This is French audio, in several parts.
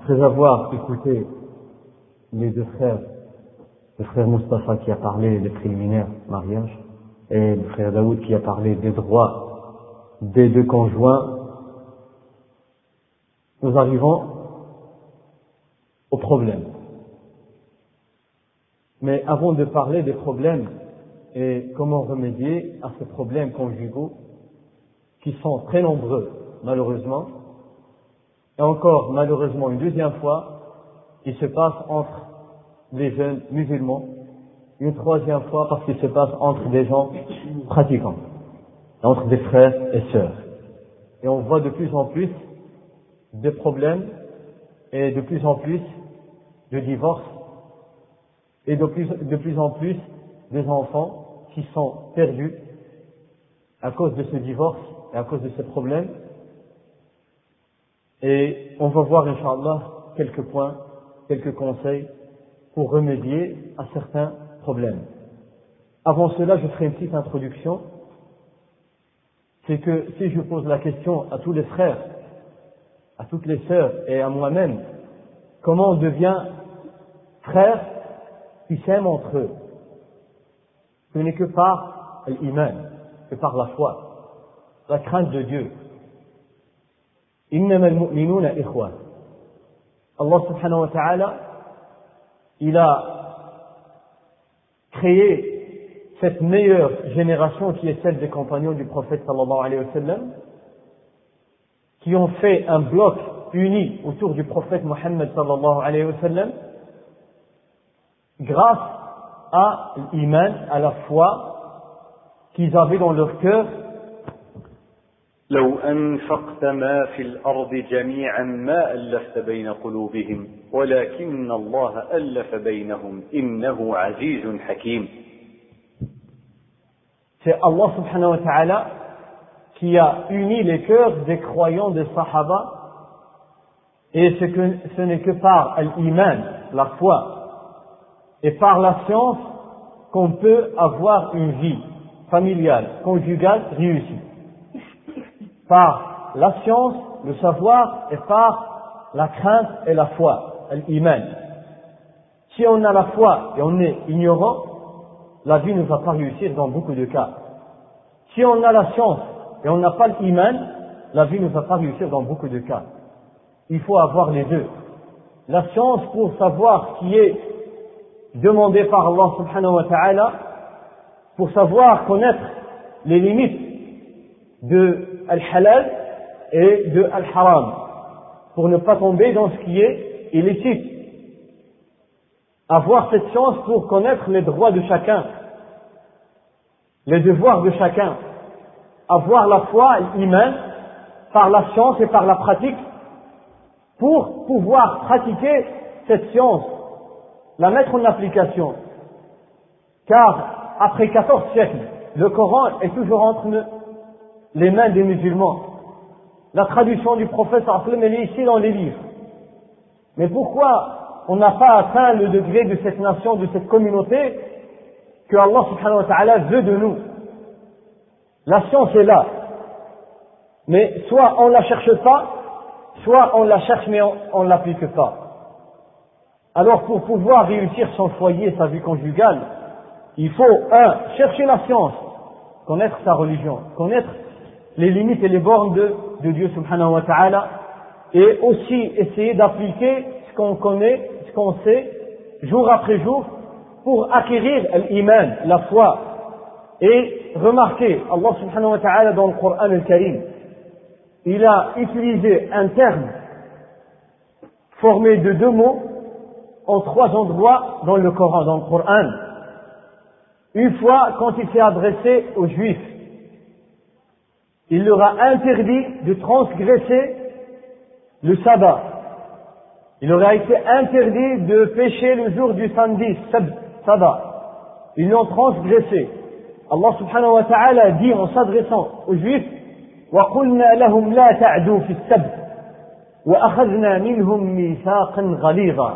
Après avoir écouté les deux frères, le frère Mustapha qui a parlé des préliminaires mariage et le frère Daoud qui a parlé des droits des deux conjoints, nous arrivons au problème. Mais avant de parler des problèmes et comment remédier à ces problèmes conjugaux qui sont très nombreux malheureusement, et encore malheureusement une deuxième fois, il se passe entre les jeunes musulmans, une troisième fois parce qu'il se passe entre des gens pratiquants, entre des frères et sœurs. Et on voit de plus en plus de problèmes et de plus en plus de divorces et de plus en plus des enfants qui sont perdus à cause de ce divorce et à cause de ces problèmes. Et on va voir, Inch'Allah, quelques points, quelques conseils pour remédier à certains problèmes. Avant cela, je ferai une petite introduction. C'est que si je pose la question à tous les frères, à toutes les sœurs et à moi-même, comment on devient frères qui s'aiment entre eux? Ce n'est que par l'iman, que par la foi, la crainte de Dieu. إنما المؤمنون إخوة. Allah subhanahu wa ta'ala, il a créé cette meilleure génération qui est celle des compagnons du prophète sallallahu alayhi wa sallam, qui ont fait un bloc uni autour du prophète Mohammed sallallahu alayhi wa sallam, grâce à l'iman, à la foi qu'ils avaient dans leur cœur. لو أنفقت ما في الأرض جميعا ما ألفت بين قلوبهم ولكن الله ألف بينهم إنه عزيز حكيم. C'est Allah subhanahu wa ta'ala qui a uni les cœurs des croyants des Sahaba, et ce n'est que par l'iman, la foi, et par la science qu'on peut avoir une vie familiale, conjugale réussie. Par la science, le savoir, et par la crainte et la foi, l'iman. Si on a la foi et on est ignorant, la vie ne va pas réussir dans beaucoup de cas. Si on a la science et on n'a pas l'iman, la vie ne va pas réussir dans beaucoup de cas. Il faut avoir les deux. La science pour savoir ce qui est demandé par Allah subhanahu wa ta'ala, pour savoir connaître les limites de al-halal et de al-haram, pour ne pas tomber dans ce qui est illicite. Avoir cette science pour connaître les droits de chacun, les devoirs de chacun. Avoir la foi, l'iman, par la science et par la pratique, pour pouvoir pratiquer cette science, la mettre en application. Car après 14 siècles, le Coran est toujours entre les mains des musulmans. La traduction du prophète sallallahu alayhi wa sallam, elle est ici dans les livres. Mais pourquoi on n'a pas atteint le degré de cette nation, de cette communauté que Allah subhanahu wa ta'ala veut de nous? La science est là, mais soit on la cherche pas, soit on la cherche mais on l'applique pas. Alors pour pouvoir réussir son foyer, sa vie conjugale, il faut chercher la science, connaître sa religion, connaître les limites et les bornes de Dieu subhanahu wa ta'ala, et aussi essayer d'appliquer ce qu'on connaît, ce qu'on sait, jour après jour, pour acquérir l'iman, la foi. Et remarquez, Allah subhanahu wa ta'ala dans le Coran al-Karim, il a utilisé un terme formé de 2 mots en 3 endroits dans le Coran, dans le Coran. Une fois, quand il s'est adressé aux Juifs, il leur a interdit de transgresser le sabbat. Il leur a été interdit de pécher le jour du samedi, sabbat. Ils l'ont transgressé. Allah subhanahu wa ta'ala dit en s'adressant aux Juifs, وَقُلْنَا لَهُمْ لَا تَعْدُوا فِي السَّبْتِ وَأَخَذْنَا مِنْهُمْ مِيثَاقًا غَلِيظًا.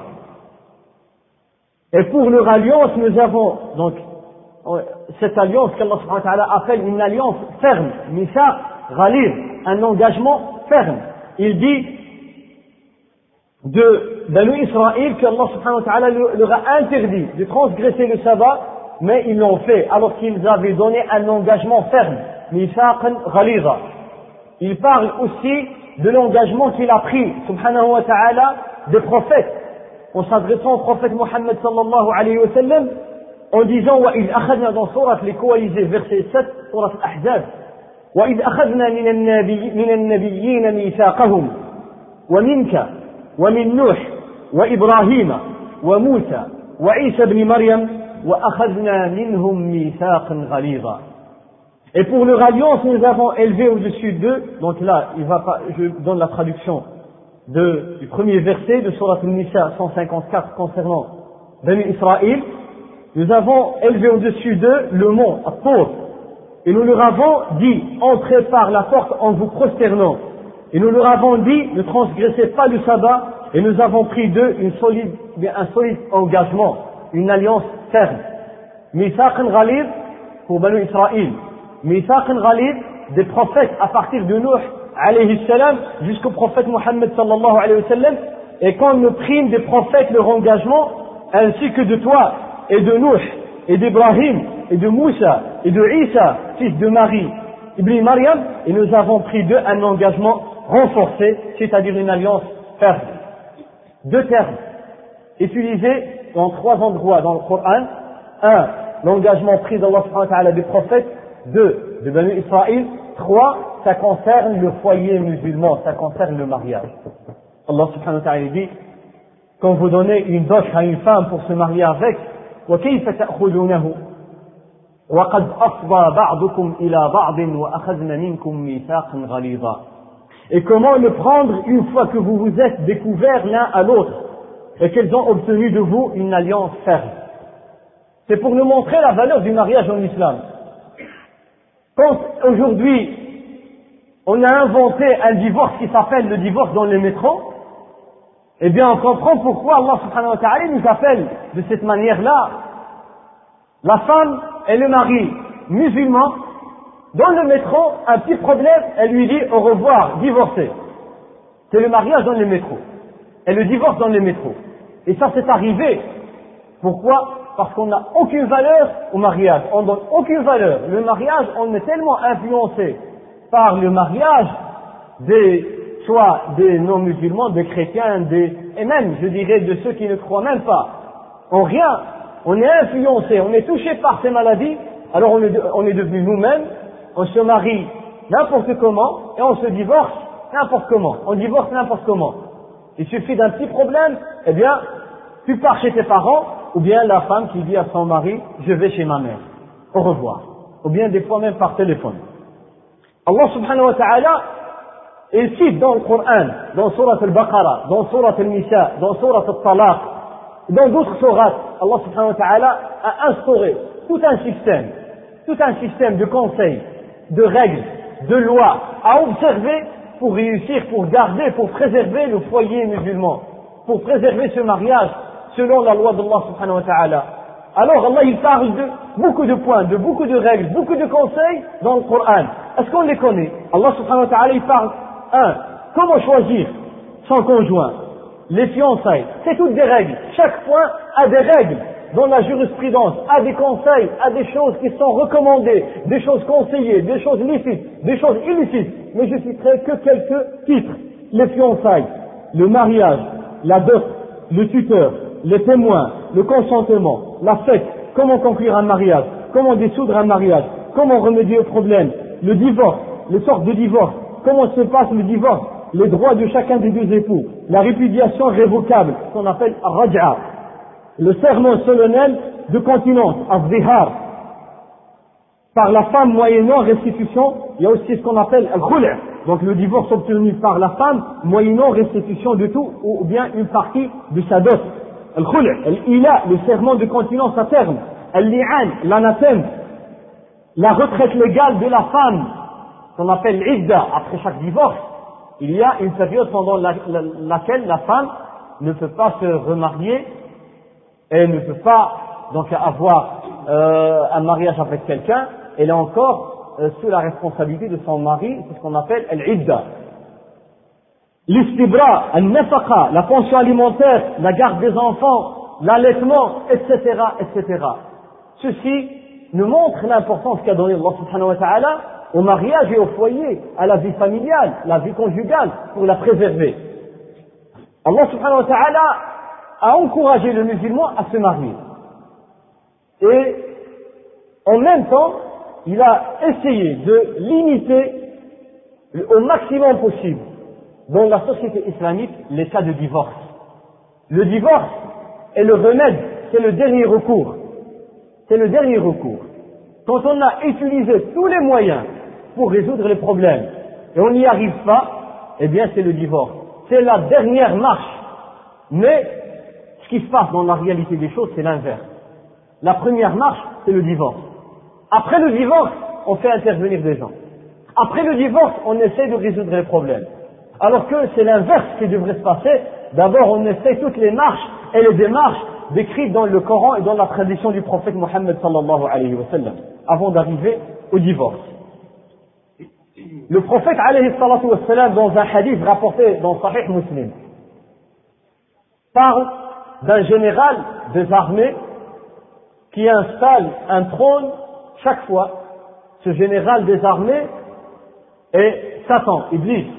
Et pour leur alliance, nous avons donc cette alliance qu'Allah subhanahu wa ta'ala appelle une alliance ferme, mithaq ghalid, un engagement ferme. Il dit de Banu Israël qu'Allah subhanahu wa ta'ala leur a interdit de transgresser le sabbat, mais ils l'ont fait alors qu'ils avaient donné un engagement ferme. Mithaqan ghaliza. Il parle aussi de l'engagement qu'il a pris, subhanahu wa ta'ala, des prophètes, en s'adressant au prophète Mohammed sallallahu alayhi wa sallam, en disant وَإِذْ أَخَذْنَا dans sourate les coalisés, verset 7, sourate Al-Ahzab, وَإِذْ أَخَذْنَا مِنَ النَّبِيِّينَ مِيثَاقَهُمْ وَمِنْكَ وَمِنْ نُوحٍ وَإِبْرَاهِيمَ وَمُوسَى وَعِيسَى بْنِ مَرْيَمَ وَأَخَذْنَا مِنْهُمْ مِيثَاقًا غَلِيظًا. Et pour leur alliance, nous avons élevé au-dessus d'eux, donc là, je donne la traduction du premier verset de Sourate An-Nisa 154 concernant Bani Israël. Nous avons élevé au-dessus d'eux le mont At-Tur, et nous leur avons dit, entrez par la porte en vous prosternant, et nous leur avons dit, ne transgressez pas le sabbat, et nous avons pris d'eux un solide engagement, une alliance ferme. Mithaqan Ghalid pour Bani Israël, Mithaqan Ghalid des prophètes à partir de Nuh alayhi salam jusqu'au prophète Mohammed sallallahu alayhi wa sallam, et quand nous prîmes des prophètes leur engagement, ainsi que de toi, et de Nuh, et d'Ibrahim, et de Moussa, et de Isa, fils de Marie, Ibn Maryam, et nous avons pris d'eux un engagement renforcé, c'est-à-dire une alliance ferme. Deux termes utilisés dans trois endroits dans le Coran. Un, l'engagement pris d'Allah subhanahu wa ta'ala des prophètes. Deux, de Banu Israël. Trois, ça concerne le foyer musulman, ça concerne le mariage. Allah subhanahu wa ta'ala dit, quand vous donnez une dot à une femme pour se marier avec, وَكَيْفَ تَأْخُذُونَهُ وَقَدْ أَفْضَى بَعْضُكُمْ إِلَى بَعْضٍ وَأَخَذْنَ مِنْكُمْ مِيثَاقًا غَلِيظًا. Et comment le prendre une fois que vous vous êtes découverts l'un à l'autre et qu'elles ont obtenu de vous une alliance ferme. C'est pour nous montrer la valeur du mariage en islam. Quand aujourd'hui on a inventé un divorce qui s'appelle le divorce dans les métros, eh bien on comprend pourquoi Allah subhanahu wa ta'ala nous appelle de cette manière-là. La femme et le mari musulman, dans le métro, un petit problème, elle lui dit au revoir, divorcé. C'est le mariage dans les métros. Et le divorce dans les métros. Et ça c'est arrivé. Pourquoi? Parce qu'on n'a aucune valeur au mariage. On donne aucune valeur. Le mariage, on est tellement influencé par le mariage soit des non-musulmans, des chrétiens, et même, je dirais, de ceux qui ne croient même pas en rien. On est influencé, on est touché par ces maladies, alors on est devenu nous-mêmes, on se marie n'importe comment, et on se divorce n'importe comment. On divorce n'importe comment. Il suffit d'un petit problème, eh bien, tu pars chez tes parents, ou bien la femme qui dit à son mari, je vais chez ma mère, au revoir. Ou bien des fois même par téléphone. Allah subhanahu wa ta'ala, il cite dans le Coran, dans Surat al-Baqarah, dans Surat al-Nisa, dans Surat al-Talaq, dans d'autres sourates, Allah subhanahu wa ta'ala a instauré tout un système de conseils, de règles, de lois à observer pour réussir, pour garder, pour préserver le foyer musulman, pour préserver ce mariage selon la loi d'Allah subhanahu wa ta'ala. Alors Allah il parle de beaucoup de points, de beaucoup de règles, beaucoup de conseils dans le Coran. Est-ce qu'on les connaît? Allah subhanahu wa ta'ala il parle, comment choisir son conjoint, les fiançailles, c'est toutes des règles. Chaque point a des règles dans la jurisprudence, a des conseils, a des choses qui sont recommandées, des choses conseillées, des choses licites, des choses illicites. Mais je citerai que quelques titres. Les fiançailles, le mariage, la dot, le tuteur, les témoins, le consentement, la fête, comment conclure un mariage, comment dissoudre un mariage, comment remédier aux problèmes, le divorce, les sortes de divorce, comment se passe le divorce, les droits de chacun des deux époux, la répudiation révocable, qu'on appelle raj'a, le serment solennel de continence, az-zihar, par la femme moyennant restitution. Il y a aussi ce qu'on appelle al-khul', donc le divorce obtenu par la femme moyennant restitution de tout ou bien une partie de sa dot. Al-khul', al-ila, le serment de continence à terme, al-li'an, l'anathème, la retraite légale de la femme, qu'on appelle l'idda, après chaque divorce. Il y a une période pendant laquelle la femme ne peut pas se remarier et ne peut pas donc avoir un mariage avec quelqu'un. Elle est encore sous la responsabilité de son mari, c'est ce qu'on appelle l'idda. l'istibra, al-nafaqa, la pension alimentaire, la garde des enfants, l'allaitement, etc., etc. Ceci nous montre l'importance qu'a donné Allah subhanahu wa ta'ala au mariage et au foyer, à la vie familiale, la vie conjugale, pour la préserver. Allah subhanahu wa ta'ala a encouragé le musulman à se marier. Et en même temps, il a essayé de limiter au maximum possible dans la société islamique les cas de divorce. Le divorce est le remède, c'est le dernier recours. C'est le dernier recours. Quand on a utilisé tous les moyens pour résoudre les problèmes et on n'y arrive pas, eh bien c'est le divorce. C'est la dernière marche. Mais ce qui se passe dans la réalité des choses, c'est l'inverse. La première marche, c'est le divorce. Après le divorce, on fait intervenir des gens. Après le divorce, on essaie de résoudre les problèmes. Alors que c'est l'inverse qui devrait se passer. D'abord, on essaie toutes les marches et les démarches décrites dans le Coran et dans la tradition du prophète Mohammed sallallahu alayhi wa sallam, avant d'arriver au divorce. Le prophète alayhi salatu wa sallam, dans un hadith rapporté dans Sahih Muslim, parle d'un général des armées qui installe un trône chaque fois. Ce général des armées est Satan, Iblis.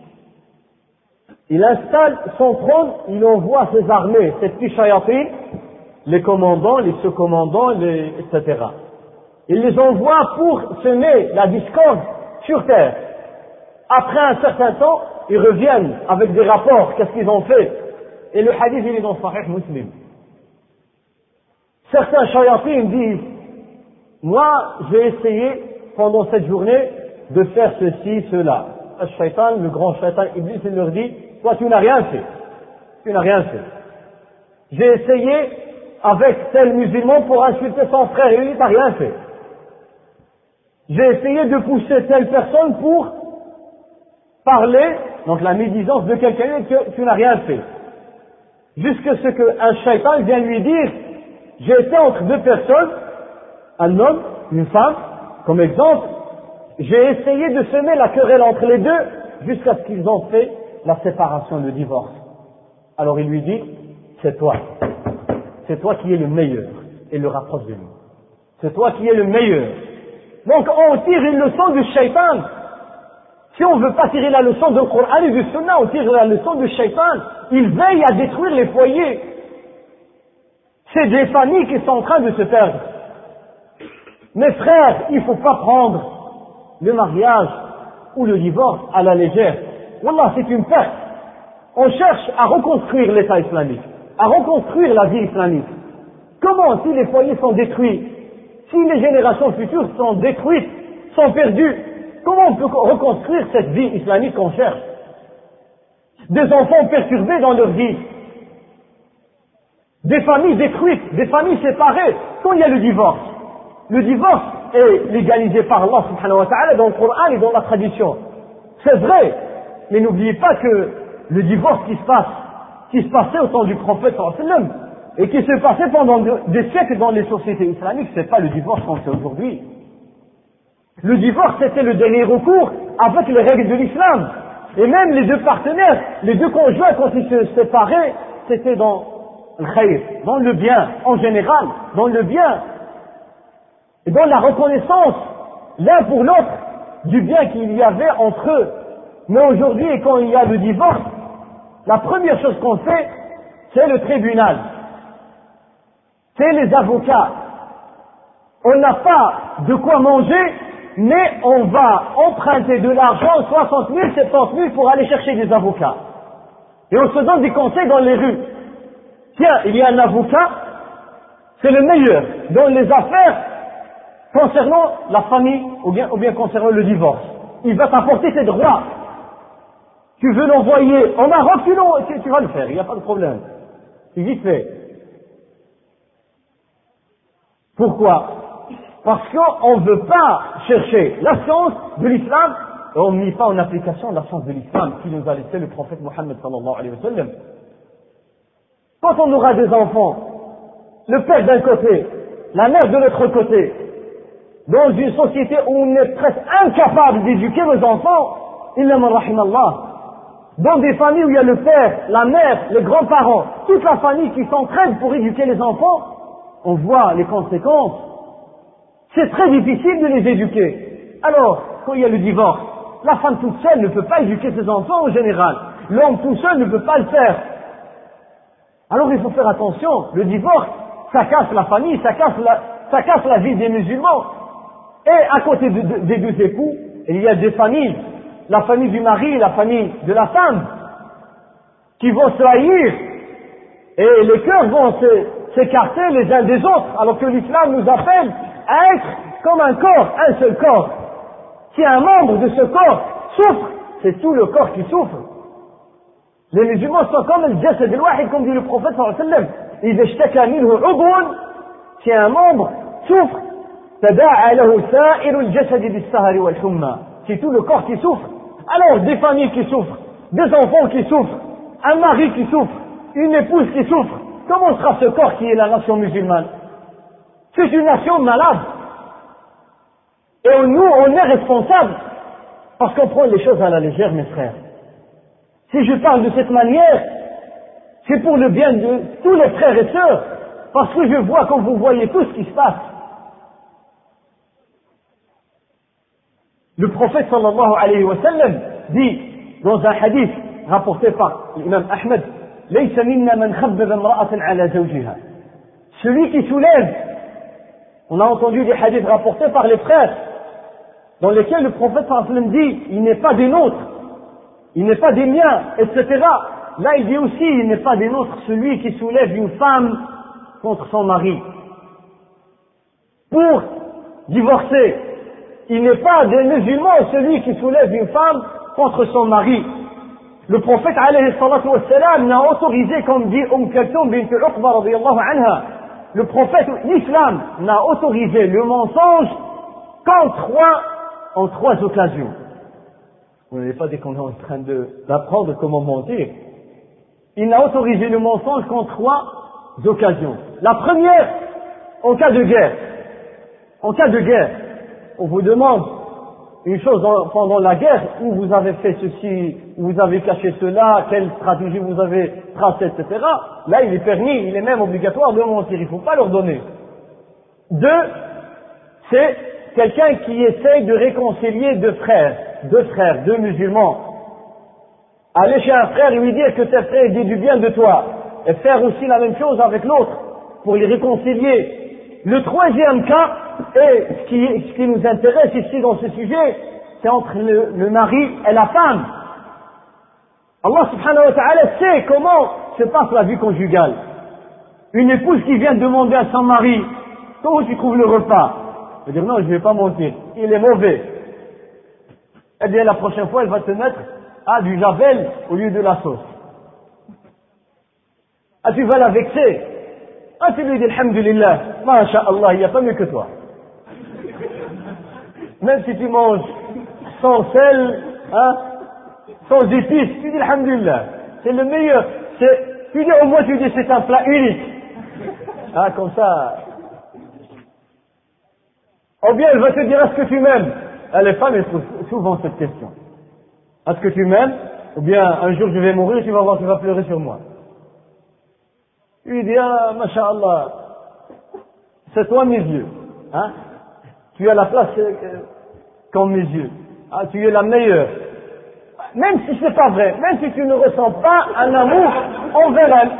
Il installe son trône, il envoie ses armées, ses petits shayatin, les commandants, les sous-commandants, etc. Il les envoie pour semer la discorde sur terre. Après un certain temps, ils reviennent avec des rapports, qu'est-ce qu'ils ont fait. Et le hadith, il est dans Sahih Muslim. Certains shayatin disent, moi, j'ai essayé pendant cette journée de faire ceci, cela. Le shaitan, le grand shaitan, Iblis, il leur dit, toi, tu n'as rien fait. Tu n'as rien fait. J'ai essayé avec tel musulman pour insulter son frère, et lui, t'as rien fait. J'ai essayé de pousser telle personne pour parler, donc la médisance de quelqu'un, que tu n'as rien fait. Jusqu'à ce qu'un shaitan vient lui dire, j'ai été entre deux personnes, un homme, une femme, comme exemple, j'ai essayé de semer la querelle entre les deux, jusqu'à ce qu'ils ont fait la séparation, le divorce. Alors il lui dit, c'est toi qui es le meilleur, et le rapproche de nous. C'est toi qui es le meilleur. Donc on tire une leçon du shaitan. Si on ne veut pas tirer la leçon du Coran et du Sunna, on tire la leçon du shaitan. Il veille à détruire les foyers. C'est des familles qui sont en train de se perdre. Mes frères, il ne faut pas prendre le mariage ou le divorce à la légère. Wallah, c'est une perte. On cherche à reconstruire l'État islamique, à reconstruire la vie islamique. Comment, si les foyers sont détruits, si les générations futures sont détruites, sont perdues, comment on peut reconstruire cette vie islamique qu'on cherche? Des enfants perturbés dans leur vie, des familles détruites, des familles séparées, quand il y a le divorce. Le divorce est légalisé par Allah subhanahu wa ta'ala dans le Coran et dans la tradition. C'est vrai, mais n'oubliez pas que le divorce qui se passait au temps du prophète sallallahu alayhi wa sallam, et qui se passait pendant des siècles dans les sociétés islamiques, c'est pas le divorce qu'on fait aujourd'hui. Le divorce, c'était le dernier recours avec les règles de l'islam. Et même les deux partenaires, les deux conjoints, quand ils se séparaient, c'était dans le khayr, dans le bien, en général, dans le bien, et dans la reconnaissance, l'un pour l'autre, du bien qu'il y avait entre eux. Mais aujourd'hui, quand il y a le divorce, la première chose qu'on fait, c'est le tribunal. C'est les avocats. On n'a pas de quoi manger, mais on va emprunter de l'argent, 60 000, 70 000 pour aller chercher des avocats. Et on se donne des conseils dans les rues. Tiens, il y a un avocat, c'est le meilleur dans les affaires concernant la famille ou bien concernant le divorce. Il va t'apporter tes droits. Tu veux l'envoyer au Maroc, tu vas le faire, il n'y a pas de problème. C'est vite fait. Pourquoi? Parce qu'on ne veut pas chercher la science de l'islam et on ne met pas en application la science de l'islam qui nous a laissé le prophète Mohammed sallallahu alayhi wa sallam. Quand on aura des enfants, le père d'un côté, la mère de l'autre côté, dans une société où on est presque incapable d'éduquer nos enfants, illa man rahimallah, Dans des familles où il y a le père, la mère, les grands-parents, toute la famille qui s'entraide pour éduquer les enfants, on voit les conséquences. C'est très difficile de les éduquer. Alors, quand il y a le divorce, la femme toute seule ne peut pas éduquer ses enfants en général. L'homme tout seul ne peut pas le faire. Alors il faut faire attention. Le divorce, ça casse la famille, ça casse la vie des musulmans. Et à côté des deux époux, il y a des familles. La famille du mari et la famille de la femme qui vont se haïr et les cœurs vont s'écarter les uns des autres, alors que l'islam nous appelle à être comme un corps, un seul corps. Si un membre de ce corps souffre, c'est tout le corps qui souffre. Les musulmans sont comme le jasad al-wahid, comme dit le prophète sallallahu alayhi wa sallam. إذا اشتكى منه عضو, si un membre souffre, تداعى له سائر الجسد بالسهر والحمى. C'est tout le corps qui souffre. Alors, des familles qui souffrent, des enfants qui souffrent, un mari qui souffre, une épouse qui souffre, comment sera ce corps qui est la nation musulmane? C'est une nation malade. Et nous, on est responsables, parce qu'on prend les choses à la légère, mes frères. Si je parle de cette manière, c'est pour le bien de tous les frères et sœurs, parce que je vois, comme vous voyez, tout ce qui se passe. Le prophète sallallahu alayhi wa sallam dit dans un hadith rapporté par l'imam Ahmed, ليس منا من خبب امرأة على زوجها. Celui qui soulève, on a entendu des hadiths rapportés par les frères, dans lesquels le prophète sallallahu alayhi wa sallam dit, il n'est pas des nôtres, il n'est pas des miens, etc. Là il dit aussi, il n'est pas des nôtres, celui qui soulève une femme contre son mari pour divorcer. Il n'est pas des musulmans celui qui soulève une femme contre son mari. Le prophète alayhi salatu wa salam n'a autorisé, comme dit Kalthum bint Uqba radiyallahu anha, le prophète, l'islam n'a autorisé le mensonge en trois occasions. Vous n'avez pas dit qu'on est en train d'apprendre comment mentir. Il n'a autorisé le mensonge qu'en trois occasions. La première, en cas de guerre. En cas de guerre, on vous demande une chose pendant la guerre, où vous avez fait ceci, où vous avez caché cela, quelle stratégie vous avez tracée, etc. Là, il est permis, il est même obligatoire de mentir, il ne faut pas leur donner. Deux, c'est quelqu'un qui essaye de réconcilier deux musulmans. Aller chez un frère et lui dire que tes frères disent du bien de toi, et faire aussi la même chose avec l'autre, pour les réconcilier. Le troisième cas, et ce qui nous intéresse ici dans ce sujet, c'est entre le mari et la femme. Allah subhanahu wa ta'ala sait comment se passe la vie conjugale. Une épouse qui vient demander à son mari, comment tu trouves le repas? Elle va dire non, je ne vais pas mentir, il est mauvais. Eh bien la prochaine fois, elle va te mettre du javel au lieu de la sauce. Tu vas la vexer. Tu lui dis alhamdulillah, masha'Allah, il n'y a pas mieux que toi. Même si tu manges sans sel, sans épices, tu dis alhamdulillah, c'est le meilleur. Tu dis au moins, tu dis c'est un plat unique. Comme ça. Ou bien elle va te dire, est-ce que tu m'aimes? Les femmes, elles posent souvent cette question. Est-ce que tu m'aimes? Ou bien un jour je vais mourir, tu vas voir, tu vas pleurer sur moi. Il lui dit, masha'Allah, c'est toi mes yeux. Tu as la place comme mes yeux. Tu es la meilleure. Même si c'est pas vrai, même si tu ne ressens pas un amour envers elle.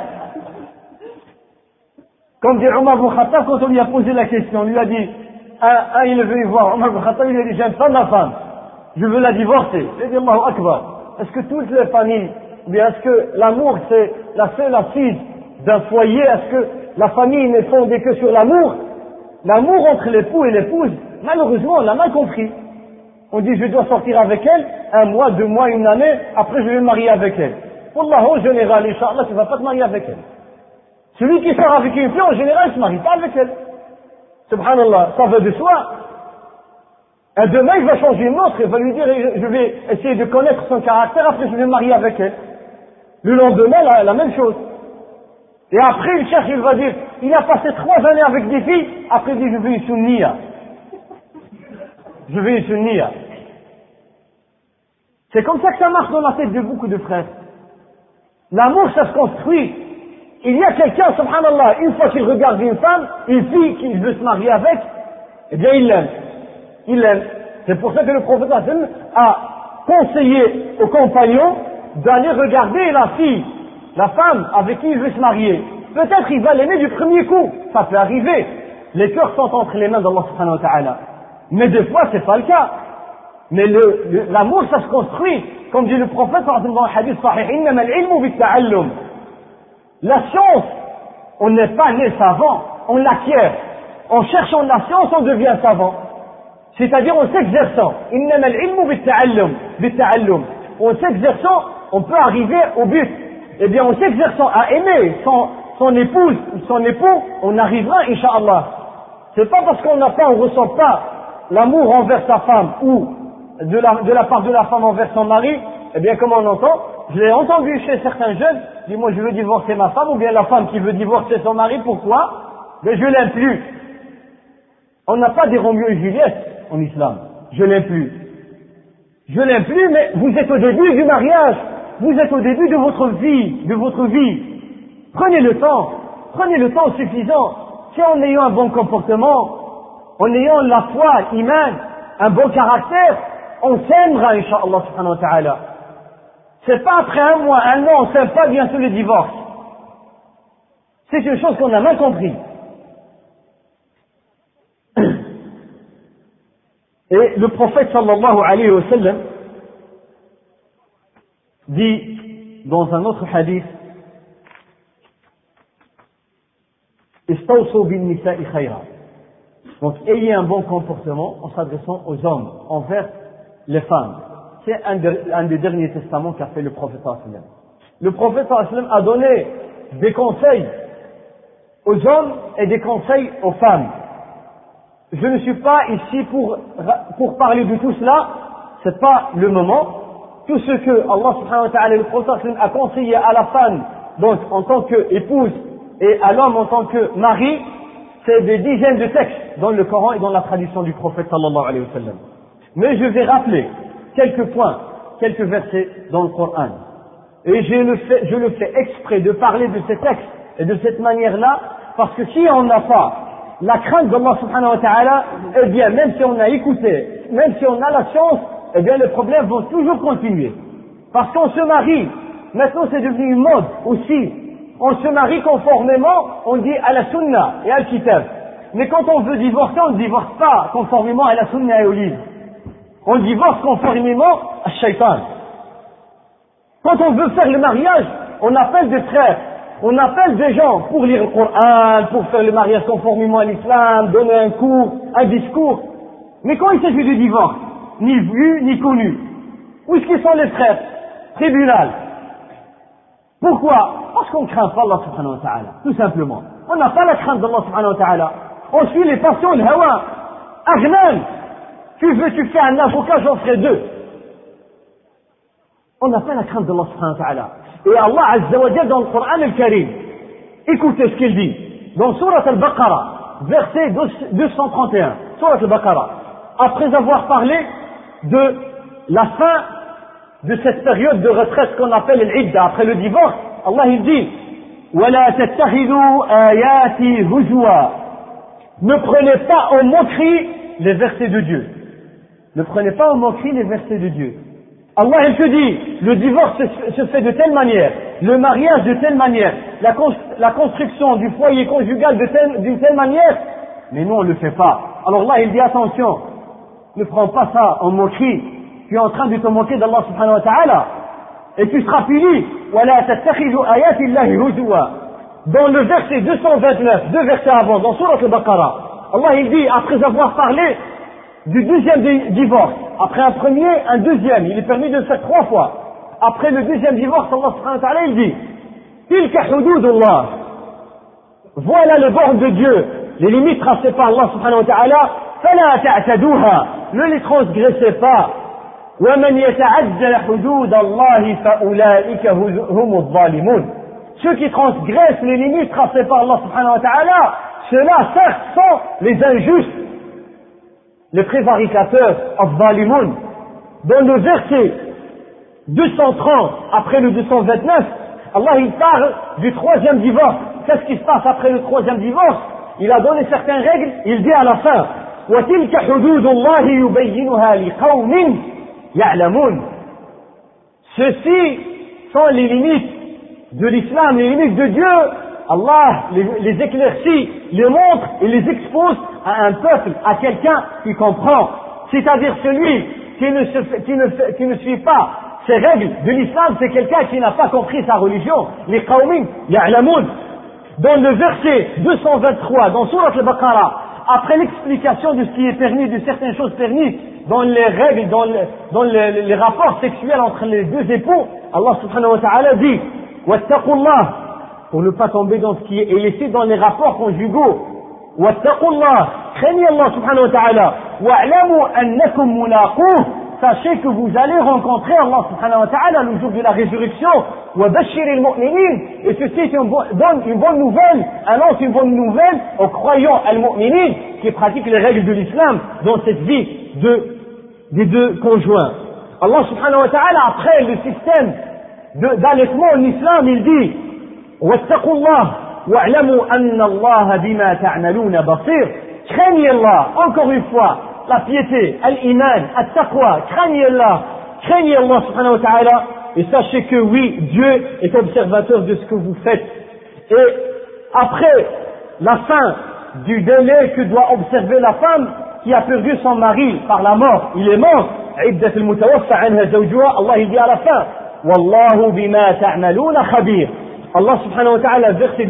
Comme dit Omar ibn Khattab, quand on lui a posé la question, on lui a dit, il est venu voir Omar ibn Khattab, il a dit, j'aime pas ma femme, je veux la divorcer. Il a dit, Allahu Akbar. Est-ce que toutes les familles, ou bien est-ce que l'amour c'est la seule assise d'un foyer? Est-ce que la famille n'est fondée que sur l'amour? L'amour entre l'époux et l'épouse, malheureusement, on l'a mal compris. On dit, je dois sortir avec elle, 1 mois, 2 mois, 1 année, après je vais me marier avec elle. Wallah, en général, Inch'Allah, tu ne vas pas te marier avec elle. Celui qui sort avec une fille, en général, il ne se marie pas avec elle. Subhanallah, ça va de soi. Et demain, il va changer une autre, il va lui dire, je vais essayer de connaître son caractère, après je vais me marier avec elle. Le lendemain, la même chose. Et après, il cherche, il va dire, il a passé 3 années avec des filles, après il dit, je veux une sunniya. Je veux une sunniya. C'est comme ça que ça marche dans la tête de beaucoup de frères. L'amour, ça se construit. Il y a quelqu'un, subhanallah, une fois qu'il regarde une femme, une fille qu'il veut se marier avec, eh bien il l'aime. Il l'aime. C'est pour ça que le prophète a conseillé aux compagnons d'aller regarder la fille, la femme avec qui il veut se marier. Peut-être il va l'aimer du premier coup. Ça peut arriver. Les cœurs sont entre les mains d'Allah subhanahu wa ta'ala. Mais des fois, c'est pas le cas. Mais l'amour, ça se construit. Comme dit le prophète dans le hadith sahih, innama al-ilmu bit-ta'allum. La science, on n'est pas né savant, on l'acquiert. En cherchant la science, on devient savant. C'est-à-dire en s'exerçant. Innama al-ilmu bit-ta'allum. En s'exerçant, on peut arriver au but. Eh bien, en s'exerçant à aimer son épouse ou son époux, on arrivera, Inch'Allah. C'est pas parce qu'on n'a pas, on ressent pas l'amour envers sa femme ou de la part de la femme envers son mari, eh bien, comme on entend, je l'ai entendu chez certains jeunes, dis moi je veux divorcer ma femme, ou bien la femme qui veut divorcer son mari, pourquoi? Mais je l'aime plus. On n'a pas des Roméo et Juliette en islam. Je l'aime plus. Je l'aime plus, mais vous êtes au début du mariage. Vous êtes au début de votre vie. Prenez le temps suffisant. Si en ayant un bon comportement, en ayant la foi, l'iman, un bon caractère, on s'aimera, Inch'Allah subhanahu wa ta'ala. C'est pas après un mois, un an, on s'aime pas bientôt le divorce. C'est une chose qu'on a mal compris. Et le prophète sallallahu alayhi wa sallam dit dans un autre hadith, Istawsu bin nisa'i khayra. Donc ayez un bon comportement en s'adressant aux hommes envers les femmes. C'est un des derniers testaments qu'a fait le prophète sallallahu alayhi wa sallam. Le prophète sallallahu alayhi wa sallam a donné des conseils aux hommes et des conseils aux femmes. Je ne suis pas ici pour parler de tout cela, c'est pas le moment. Tout ce que Allah subhanahu wa ta'ala et le prophète a conseillé à la femme, donc en tant qu'épouse, et à l'homme en tant que mari, c'est des dizaines de textes dans le Coran et dans la tradition du prophète sallallahu alayhi wa sallam. Mais je vais rappeler quelques points, quelques versets dans le Coran. Et je le fais exprès de parler de ces textes et de cette manière-là, parce que si on n'a pas la crainte d'Allah subhanahu wa ta'ala, eh bien, même si on a écouté, même si on a la science, eh bien, les problèmes vont toujours continuer. Parce qu'on se marie, maintenant c'est devenu une mode aussi. On se marie conformément, on dit à la sunna et à l'kitab. Mais quand on veut divorcer, on ne divorce pas conformément à la sunna et au livre. On divorce conformément à shaitan. Quand on veut faire le mariage, on appelle des frères. On appelle des gens pour lire le Coran, pour faire le mariage conformément à l'islam, donner un cours, un discours. Mais quand il s'agit du divorce, ni vu, ni connu. Où est-ce qu'ils sont les frères? Tribunal. Pourquoi? Parce qu'on ne craint pas Allah subhanahu wa ta'ala, tout simplement. On n'a pas la crainte d'Allah subhanahu wa ta'ala. On suit les passions, le hawa. Agnan, tu fais un avocat, j'en ferai deux. On n'a pas la crainte d'Allah subhanahu wa ta'ala. Et Allah Azza wa Jalla dans le Coran al-Karim, écoutez ce qu'il dit. Dans Surat al-Baqarah, verset 231, Surat al-Baqarah, après avoir parlé de la fin de cette période de retraite qu'on appelle l'idda, après le divorce, Allah il dit وَلَا تَتَّخِذُوا آيَاتِي هُزُوًا. Ne prenez pas en moquerie les versets de Dieu. Ne prenez pas en moquerie les versets de Dieu. Allah il te dit, le divorce se fait de telle manière, le mariage de telle manière, la construction du foyer conjugal d'une telle manière, mais nous on ne le fait pas. Alors là il dit attention, ne prends pas ça en moquerie, tu es en train de te moquer d'Allah subhanahu wa ta'ala, et tu seras puni. وَلَا تَتَّخِذُوا آيَاتِ اللَّهِ هُزُوًا. Dans le verset 229, deux versets avant, dans Surat al-Baqarah, Allah il dit, après avoir parlé du deuxième divorce, après un premier, un deuxième, il est permis de le faire 3 fois. Après le deuxième divorce, Allah subhanahu wa ta'ala il dit Tilka hududullah. Voilà les bornes de Dieu, les limites tracées par Allah subhanahu wa ta'ala, fala ta'taduha, ne les transgressez pas. Wa man yata'adda hududallahi fa ulaika humuz zalimun. Ceux qui transgressent les limites tracées par Allah subhanahu wa ta'ala, ceux-là certes sont les injustes, les prévaricateurs, al-zalimun. Dans le verset 230 après le 229, Allah il parle du troisième divorce. Qu'est-ce qui se passe après le troisième divorce? Il a donné certaines règles, il dit à la fin وَتِلْكَ حُدُودُ اللَّهِ يُبَيِّنُهَا لِقَوْمٍ يَعْلَمُونَ. Ceci sont les limites de l'islam, les limites de Dieu. Allah les éclaircit, les montre et les expose à un peuple, à quelqu'un qui comprend. C'est-à-dire celui qui ne suit pas ces règles de l'islam, c'est quelqu'un qui n'a pas compris sa religion. Les qawmin ya'lamun. Dans le verset 223, dans Surat al-Baqarah, après l'explication de ce qui est permis, de certaines choses permises, dans les règles, dans les rapports sexuels entre les deux époux, Allah subhanahu wa ta'ala dit wattaqullah, pour ne pas tomber dans ce qui est laissé dans les rapports conjugaux. Wattaqullah, craignez Allah subhanahu wa ta'ala, wa'lamu annakum mulaqouh, sachez que vous allez rencontrer Allah subhanahu wa ta'ala le jour de la résurrection. Wa bashiril mu'minin, et ceci donne une bonne nouvelle, annonce une bonne nouvelle aux croyants al-mu'minin qui pratiquent les règles de l'islam dans cette vie des deux conjoints. Allah subhanahu wa ta'ala, après le système d'allaitement en islam, il dit wattaqullah wa'lamu anna Allah bima ta'maluna basir. Craignez Allah, encore une fois, la piété, al-iman, al-taqwa, craignez Allah subhanahu wa ta'ala, et sachez que oui, Dieu est observateur de ce que vous faites. Et après la fin du délai que doit observer la femme qui a perdu son mari par la mort, il est mort, iddat al-mutawaffa anha zawjuha, Allah il dit à la fin wallahu bima ta'maluna khabir. Allah subhanahu wa ta'ala, verset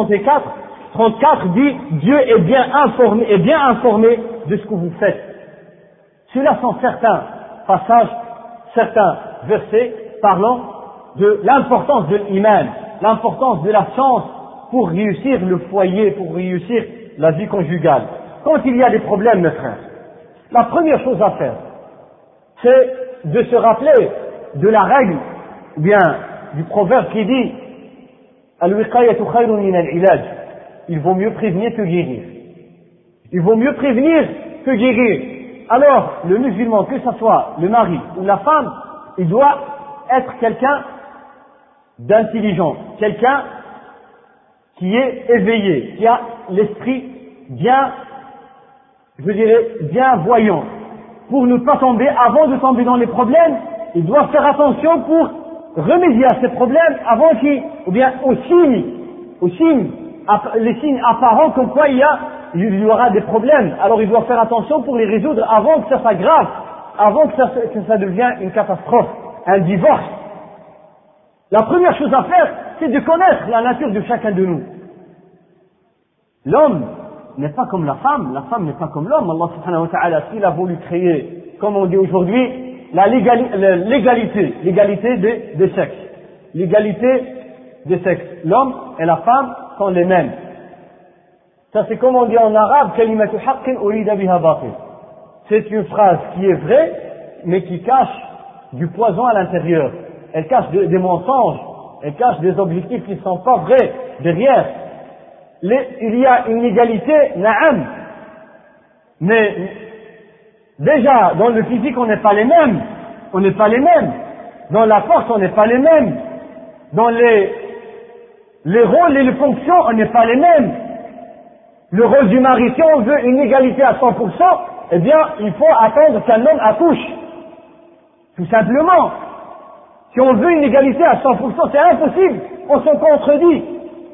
234 dit Dieu est bien informé de ce que vous faites. Ceux-là sont certains passages, certains versets parlant de l'importance de l'iman, l'importance de la science pour réussir le foyer, pour réussir la vie conjugale. Quand il y a des problèmes, mes frères, la première chose à faire, c'est de se rappeler de la règle, ou bien du proverbe qui dit al-wiqayatu khayrun min al-ilaj. Il vaut mieux prévenir que guérir. Il vaut mieux prévenir que guérir. Alors, le musulman, que ce soit le mari ou la femme, il doit être quelqu'un d'intelligent, quelqu'un qui est éveillé, qui a l'esprit bien, je dirais, bien voyant. Pour ne pas tomber, avant de tomber dans les problèmes, il doit faire attention pour remédier à ces problèmes avant ou bien aux signes, les signes apparents comme quoi il y aura des problèmes. Alors il doit faire attention pour les résoudre avant que ça s'aggrave, avant que ça devienne une catastrophe, un divorce. La première chose à faire, c'est de connaître la nature de chacun de nous. L'homme n'est pas comme la femme n'est pas comme l'homme. Allah subhanahu wa ta'ala, s'il a voulu créer, comme on dit aujourd'hui, l'égalité des sexes. L'égalité des sexes. L'homme et la femme sont les mêmes. Ça c'est comme on dit en arabe, kalimatu haqqin urida biha batil. C'est une phrase qui est vraie, mais qui cache du poison à l'intérieur. Elle cache des mensonges, elle cache des objectifs qui ne sont pas vrais derrière. Il y a une égalité, na'am. Mais déjà, dans le physique, on n'est pas les mêmes. Dans la force, on n'est pas les mêmes. Dans les rôles et les fonctions, on n'est pas les mêmes. Le rôle du mari, si on veut une égalité à 100%, eh bien, il faut attendre qu'un homme accouche. Tout simplement. Si on veut une égalité à 100%, c'est impossible. On se contredit.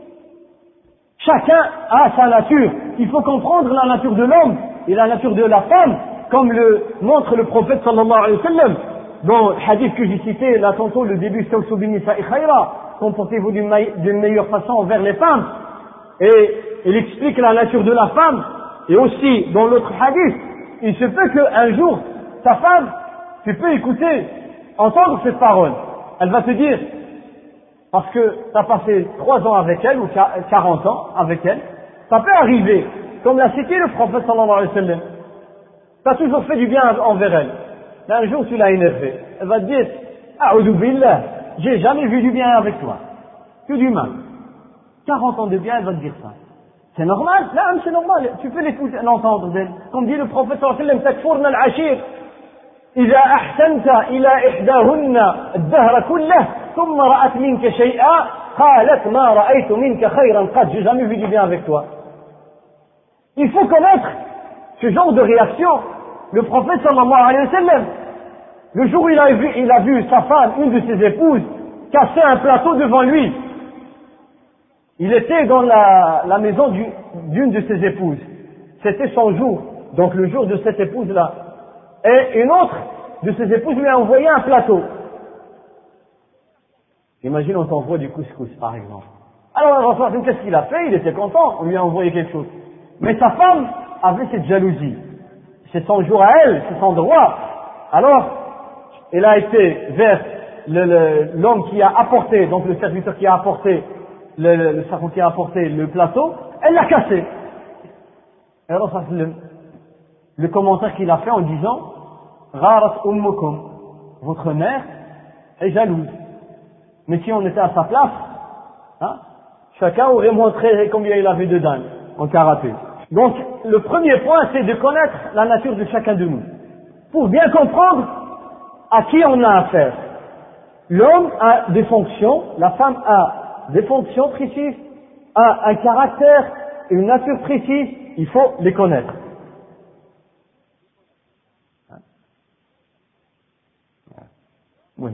Chacun a sa nature. Il faut comprendre la nature de l'homme et la nature de la femme, comme le montre le prophète sallallahu alayhi wa sallam. Dans le hadith que j'ai cité, là tantôt, le début, Stawsu bin nisa'i khayra, comportez-vous d'une meilleure façon envers les femmes. Et il explique la nature de la femme. Et aussi, dans l'autre hadith, il se peut qu'un jour, ta femme, tu peux écouter, entendre cette parole. Elle va te dire, parce que tu as passé 3 ans avec elle, ou 40 ans avec elle, ça peut arriver, comme l'a cité le prophète sallallahu alayhi wa sallam. Tu as toujours fait du bien envers elle. Mais un jour, tu l'as énervée. Elle va te dire, a'udhu billah, j'ai jamais vu du bien avec toi. Que du mal. 40 ans de bien, elle va te dire ça. C'est normal? Non, c'est normal. Tu peux l'écouter, l'entendre d'elle. Comme dit le prophète sallallahu alayhi wa sallam, takfurna al-ashir. إذا أحسنت إلى إحداهن الدهر كله ثم رأت منك شيئا قالت ما رأيت منك خيرا قد, j'ai jamais vu du bien avec toi. Il faut connaître ce genre de réaction. Le prophète sallallahu alayhi wa sallam, le jour où il a vu sa femme, une de ses épouses, casser un plateau devant lui, il était dans la maison d'une de ses épouses. C'était son jour, donc le jour de cette épouse-là. Et une autre de ses épouses lui a envoyé un plateau. Imagine, on t'envoie du couscous, par exemple. Alors, qu'est-ce qu'il a fait? Il était content, on lui a envoyé quelque chose. Mais sa femme avait cette jalousie. C'est son jour à elle, c'est son droit. Alors, elle a été vers l'homme qui a apporté, donc le serviteur qui a apporté, le servant qui a apporté le plateau, elle l'a cassé. Et alors, le commentaire qu'il a fait en disant, Gharat ummukum, votre mère est jalouse. Mais si on était à sa place, hein, chacun aurait montré combien il avait de dingue en karaté. Donc, le premier point, c'est de connaître la nature de chacun de nous, pour bien comprendre à qui on a affaire. L'homme a des fonctions, la femme a des fonctions précises, a un caractère, une nature précise, il faut les connaître. Oui.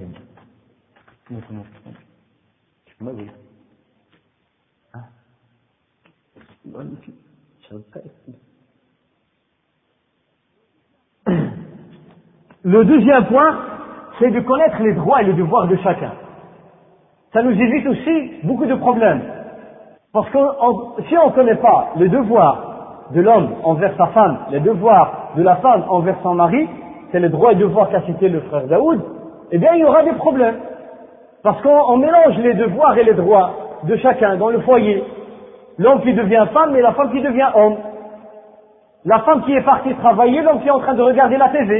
Le deuxième point, c'est de connaître les droits et les devoirs de chacun. Ça nous évite aussi beaucoup de problèmes. Parce que si on ne connaît pas les devoirs de l'homme envers sa femme, les devoirs de la femme envers son mari, c'est les droits et devoirs qu'a cité le frère Daoud, eh bien il y aura des problèmes. Parce qu'on mélange les devoirs et les droits de chacun dans le foyer. L'homme qui devient femme et la femme qui devient homme. La femme qui est partie travailler, l'homme qui est en train de regarder la TV.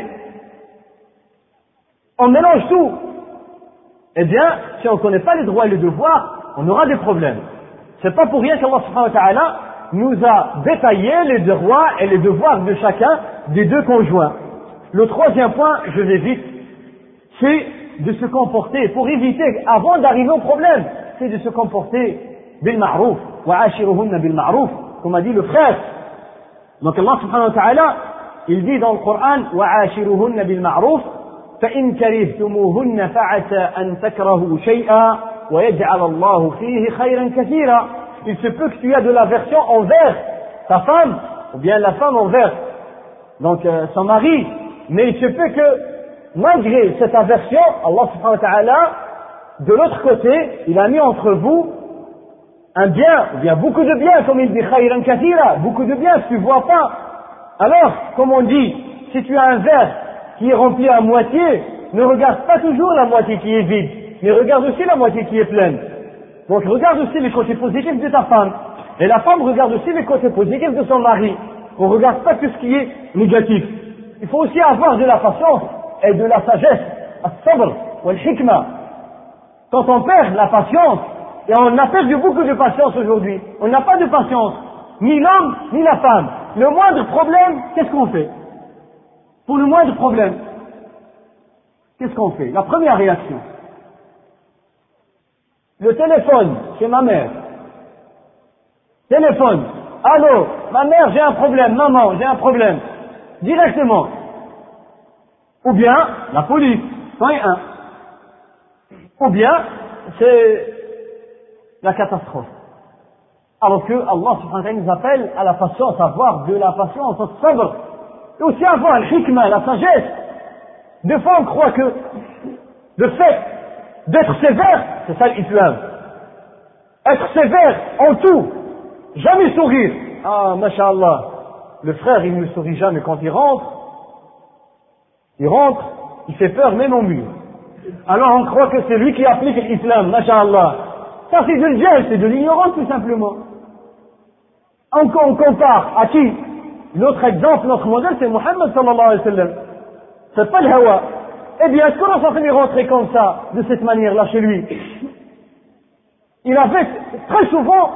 On mélange tout. Eh bien, si on ne connaît pas les droits et les devoirs, on aura des problèmes. C'est pas pour rien qu'Allah subhanahu wa ta'ala nous a détaillé les droits et les devoirs de chacun des deux conjoints. Le troisième point, je vais vite, c'est de se comporter, pour éviter, avant d'arriver au problème, c'est de se comporter bil ma'rouf, wa ashiruhunna bil ma'rouf, comme a dit le frère. Donc Allah subhanahu wa ta'ala, il dit dans le Coran, wa ashiruhunna bil ma'rouf, فإن كرهتموهن فعسى أن تكرهوا شيئا ويجعل الله فيه خيرا كثيرا. Il se peut que tu aies de l'aversion envers ta femme, ou bien la femme envers son mari, mais il se peut que malgré cette aversion, Allah subhanahu wa ta'ala, de l'autre côté, il a mis entre vous un bien, ou bien beaucoup de bien, comme il dit khayran kathira, beaucoup de bien, si tu ne vois pas. Alors, comme on dit, si tu as un verre qui est rempli à moitié, ne regarde pas toujours la moitié qui est vide, mais regarde aussi la moitié qui est pleine. Donc regarde aussi les côtés positifs de ta femme, et la femme regarde aussi les côtés positifs de son mari. On ne regarde pas tout ce qui est négatif. Il faut aussi avoir de la patience et de la sagesse, as-sabr wal-hikma. Quand on perd la patience, et on a perdu beaucoup de patience aujourd'hui, on n'a pas de patience, ni l'homme, ni la femme. Le moindre problème, qu'est-ce qu'on fait? Pour le moindre problème, qu'est-ce qu'on fait? La première réaction. Le téléphone, chez ma mère. Téléphone. Allô, ma mère, j'ai un problème. Maman, j'ai un problème. Directement. Ou bien, la police. 101. Ou bien, c'est la catastrophe. Alors que Allah subhanahu wa ta'ala nous appelle à la patience, à avoir de la patience, au sabr. Et aussi avoir le hikmah, la sagesse. Des fois, on croit que le fait d'être sévère, c'est ça l'islam. Être sévère en tout. Jamais sourire. Ah, masha'Allah. Le frère, il ne sourit jamais quand il rentre. Il fait peur même au mur. Alors on croit que c'est lui qui applique l'islam, masha'Allah. Ça c'est de l'ignorance, c'est de l'ignorance tout simplement. On compare à qui? Notre exemple, notre modèle, c'est Muhammad sallallahu alayhi wa sallam. C'est pas le hawa. Eh bien, est-ce qu'on s'en est rentré comme ça, de cette manière-là chez lui? Il avait très souvent,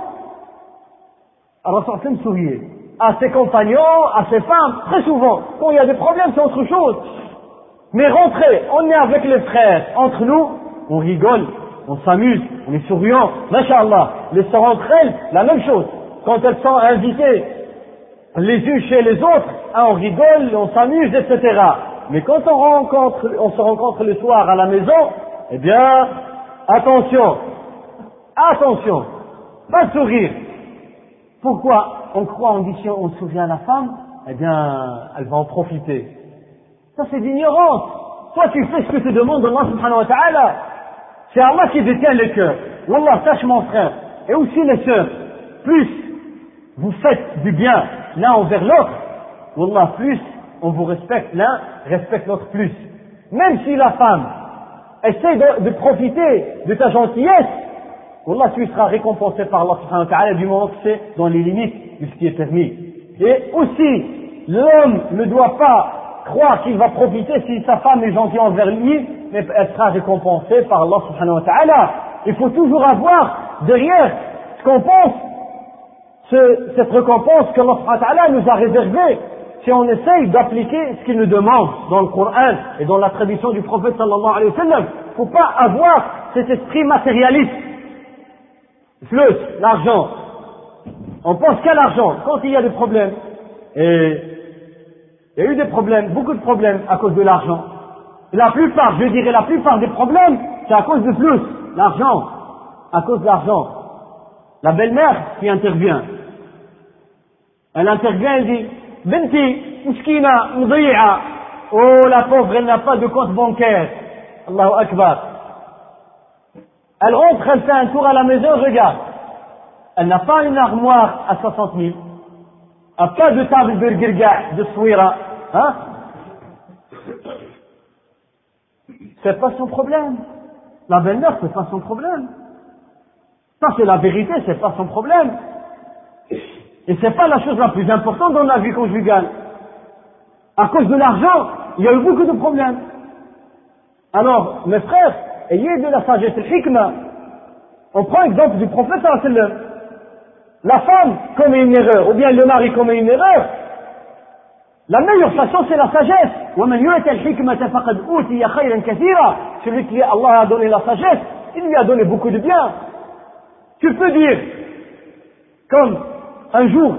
Rasul souriait. À ses compagnons, à ses femmes, très souvent. Quand il y a des problèmes, c'est autre chose. Mais rentrer, on est avec les frères, entre nous, on rigole, on s'amuse, on est souriant, masha'Allah. Les sœurs entre elles, la même chose. Quand elles sont invitées les unes chez les autres, on rigole, on s'amuse, etc. Mais quand on se rencontre le soir à la maison, eh bien, attention, pas de sourire. Pourquoi? On croit, on dit si on souvient à la femme, eh bien, elle va en profiter. Ça c'est d'ignorance. Toi tu fais ce que te demande Allah subhanahu wa ta'ala. C'est Allah qui détient les cœurs. Wallah, sache mon frère, et aussi les sœurs, plus vous faites du bien l'un envers l'autre, Wallah, plus on vous respecte, l'un respecte l'autre plus. Même si la femme essaie de profiter de ta gentillesse, Wallah, tu seras récompensé par Allah subhanahu wa ta'ala du moment que c'est dans les limites de ce qui est permis. Et aussi, l'homme ne doit pas croire qu'il va profiter si sa femme est gentille envers lui, mais elle sera récompensée par Allah subhanahu wa ta'ala. Il faut toujours avoir derrière ce qu'on pense, cette récompense que Allah subhanahu wa ta'ala nous a réservée si on essaye d'appliquer ce qu'il nous demande dans le Coran et dans la tradition du prophète sallallahu alayhi wa sallam. Il ne faut pas avoir cet esprit matérialiste. Flûte, l'argent. On pense qu'à l'argent quand il y a des problèmes. Et il y a eu des problèmes, beaucoup de problèmes à cause de l'argent. La plupart des problèmes, c'est à cause de flûte, l'argent, à cause de l'argent. La belle-mère qui intervient. Elle intervient, elle dit, Benti, Mouskina, Mdi'a. Oh, la pauvre, elle n'a pas de compte bancaire. Allahu Akbar. Elle rentre, elle fait un tour à la maison, regarde. Elle n'a pas une armoire à 60 000. Elle n'a pas de table de girga, de souira. Hein? C'est pas son problème. La belle-mère, c'est pas son problème. Ça, c'est la vérité, c'est pas son problème. Et c'est pas la chose la plus importante dans la vie conjugale. À cause de l'argent, il y a eu beaucoup de problèmes. Alors, mes frères, ayez de la sagesse, le hikmah. On prend l'exemple du prophète sallallahu alayhi wa sallam. La femme commet une erreur, ou bien le mari commet une erreur. La meilleure façon, c'est la sagesse. وَمَنْ يُؤْتَ الْحِكْمَةَ فَقَدْ أُوتِيَ خَيْرًا كَثِيرًا. Celui qui Allah a donné la sagesse, il lui a donné beaucoup de bien. Tu peux dire, comme un jour,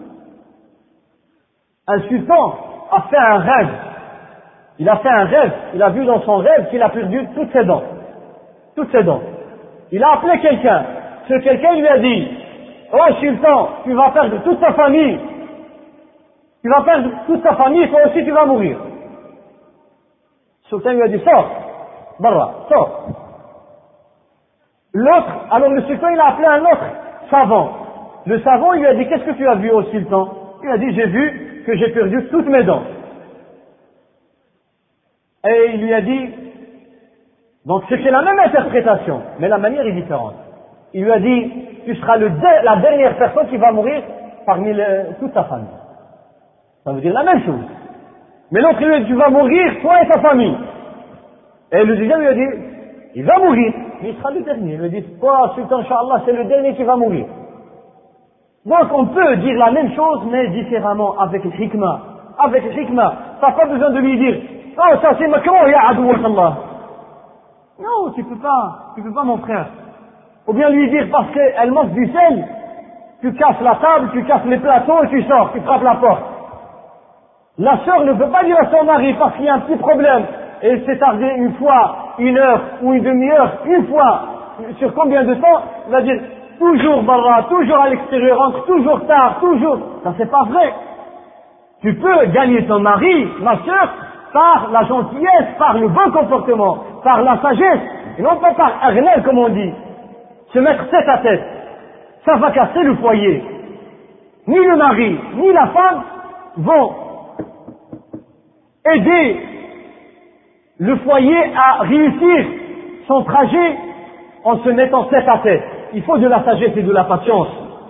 un sultan a fait un rêve. Il a fait un rêve, il a vu dans son rêve qu'il a perdu toutes ses dents. Toutes ses dents. Il a appelé quelqu'un. Ce quelqu'un lui a dit, oh sultan, tu vas perdre toute ta famille. Tu vas perdre toute ta famille, toi aussi tu vas mourir. Le sultan lui a dit, sors, barra, sors. L'autre, alors le sultan il a appelé un autre savant. Le savant il lui a dit, qu'est-ce que tu as vu au sultan? Il a dit, j'ai vu que j'ai perdu toutes mes dents. Et il lui a dit, donc c'était la même interprétation, mais la manière est différente. Il lui a dit, tu seras la dernière personne qui va mourir parmi toute ta famille. Ça veut dire la même chose. Mais l'autre lui a dit, tu vas mourir, toi et ta famille. Et le deuxième lui a dit, il va mourir, mais il sera le dernier. Il lui a dit, toi, sultan, Inch'Allah, c'est le dernier qui va mourir. Donc on peut dire la même chose, mais différemment, avec le hikmah. Avec le hikmah. T'as pas besoin de lui dire, oh, ça c'est makrouh, ya adou Allah. Non, tu peux pas mon frère. Ou bien lui dire parce qu'elle mange du sel, tu casses la table, tu casses les plateaux et tu sors, tu frappes la porte. La sœur ne peut pas dire à son mari parce qu'il y a un petit problème et il s'est tardé une fois, une heure ou une demi-heure, une fois, sur combien de temps, il va dire toujours barra, toujours à l'extérieur, entre toujours tard, toujours. Ça c'est pas vrai. Tu peux gagner ton mari, ma sœur, par la gentillesse, par le bon comportement, par la sagesse, et non pas par arnel comme on dit. Se mettre tête à tête. Ça va casser le foyer. Ni le mari, ni la femme vont aider le foyer à réussir son trajet en se mettant tête à tête. Il faut de la sagesse et de la patience.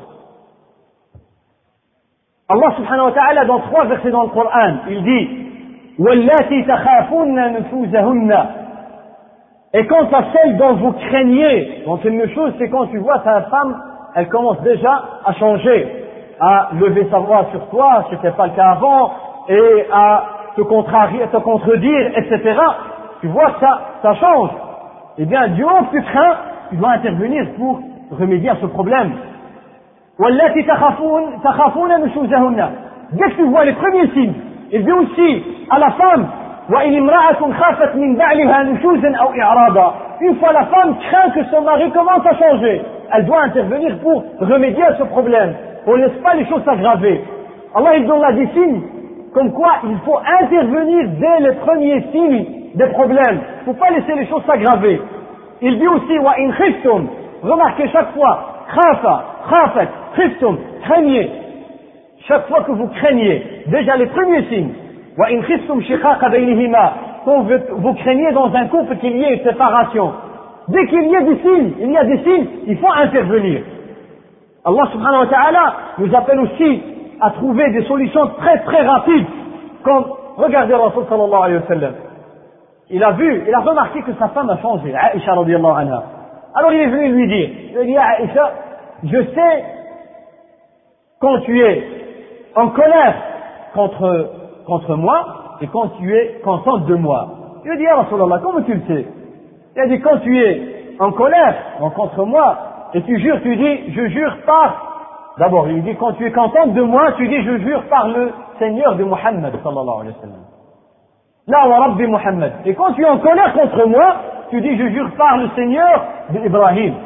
Allah subhanahu wa ta'ala dans 3 versets dans le Coran, il dit وَاللَّاتِي تَخَافُونَ نُشُوزَهُنَّ. Et quant à celle dont vous craignez, donc une chose c'est quand tu vois ta femme, elle commence déjà à changer, à lever sa voix sur toi, c'était pas le cas avant, et à te contrarier, te contredire, etc., tu vois que ça change. Eh bien, du moment que tu crains, tu dois intervenir pour remédier à ce problème. وَاللَّاتِ تَخَافُونَ نُشُوزَهُنَّ. Dès que tu vois les premiers signes, il dit aussi à la femme, وَإِنِ امْرَأَةٌ خَافَتْ مِنْ بَعْلِهَا نُشُوزًا أَوْ إِعْرَاضًا. Une fois la femme craint que son mari commence à changer, elle doit intervenir pour remédier à ce problème. On ne laisse pas les choses s'aggraver. Allah il donne là des signes, comme quoi il faut intervenir dès les premiers signes des problèmes. Il ne faut pas laisser les choses s'aggraver. Il dit aussi, وَإِنْ خِفْتُمْ. Remarquez chaque fois, khafat, khiftum, craignez. Chaque fois que vous craignez, déjà les premiers signes, وَإِنْ خِفْتُمْ شِقَاقَ بَيْنِهِمَا. Quand vous craignez dans un couple qu'il y ait une séparation. Dès qu'il y a des signes, il faut intervenir. Allah subhanahu wa ta'ala nous appelle aussi à trouver des solutions très très rapides. Comme, regardez Rasul sallallahu alayhi wa sallam. Il a remarqué que sa femme a changé, Aïcha radiyallahu anha. Alors il est venu lui dire, il a dit à Aïcha, je sais quand tu es en colère contre moi et quand tu es contente de moi. Il a dit, ya Rasulallah, comment tu le sais? Il a dit, quand tu es en colère contre moi et tu jures, tu dis, je jure par, d'abord il dit, quand tu es contente de moi, tu dis, je jure par le Seigneur de Muhammad sallallahu alayhi wa sallam. La wa Rabbi Muhammad. Et quand tu es en colère contre moi, tu dis, je jure par le Seigneur d'Ibrahim.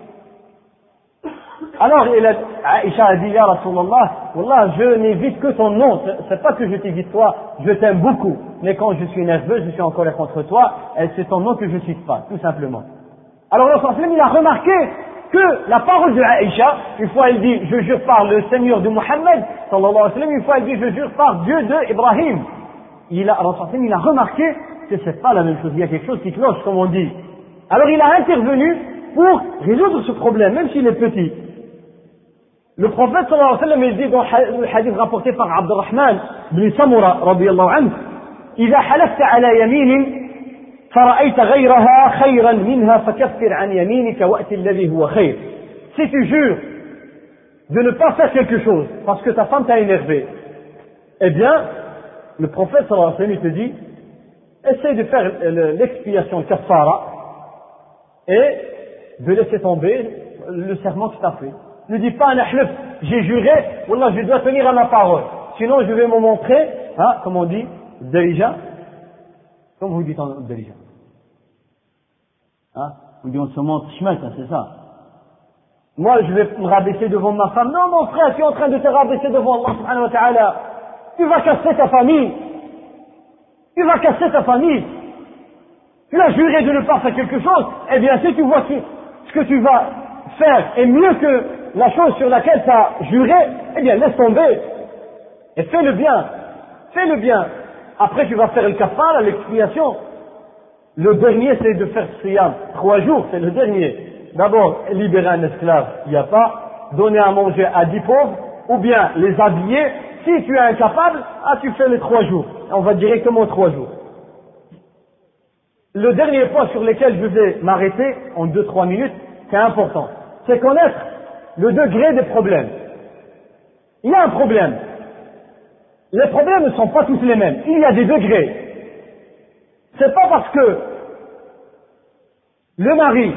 Alors, Aïcha a dit, ya Rasulallah, Wallah, je n'évite que ton nom. C'est pas que je t'évite toi, je t'aime beaucoup. Mais quand je suis nerveux, je suis en colère contre toi, c'est ton nom que je cite pas, tout simplement. Alors, le Prophète, il a remarqué que la parole de Aïcha, une fois elle dit, je jure par le Seigneur de Muhammad, sallallahu alayhi wa sallam, une fois elle dit, je jure par Dieu d'Ibrahim. Il a remarqué que c'est pas la même chose, il y a quelque chose qui cloche, comme on dit. Alors il a intervenu pour résoudre ce problème, même s'il est petit. Le prophète sallallahu alayhi wa sallam, il dit dans le hadith rapporté par Abdurrahman ibn Samura radiyallahu anhu, إذا حلفت على يمين فرأيت غيرها خيرا منها فكفر عن يمينك وأت الذي هو خير. Si tu jures de ne pas faire quelque chose parce que ta femme t'a énervé, eh bien, le prophète sallallahu alayhi wa sallam te dit, essaye de faire l'expiation, le kaffara, et de laisser tomber le serment que tu as fait. Ne dis pas, j'ai juré, wallah, je dois tenir à ma parole. Sinon, je vais me montrer, comme on dit, Darija. Comme vous dites en Darija. Vous dites, on se montre chemin, c'est ça. Moi, je vais me rabaisser devant ma femme. Non, mon frère, tu es en train de te rabaisser devant Allah subhanahu wa ta'ala. Tu vas casser ta famille. Tu vas casser ta famille. Tu as juré de ne pas faire quelque chose. Eh bien, si tu vois que ce que tu vas faire est mieux que la chose sur laquelle tu as juré, eh bien, laisse tomber. Et fais le bien. Fais le bien. Après, tu vas faire le kafara, l'expiation. Le dernier, c'est de faire siyam. 3 jours, c'est le dernier. D'abord, libérer un esclave, il n'y a pas. Donner à manger à 10 pauvres, ou bien les habiller. Si tu es incapable, tu fais les 3 jours. On va directement 3 jours. Le dernier point sur lequel je vais m'arrêter en 2-3 minutes, c'est important. C'est connaître le degré des problèmes. Il y a un problème. Les problèmes ne sont pas tous les mêmes. Il y a des degrés. C'est pas parce que le mari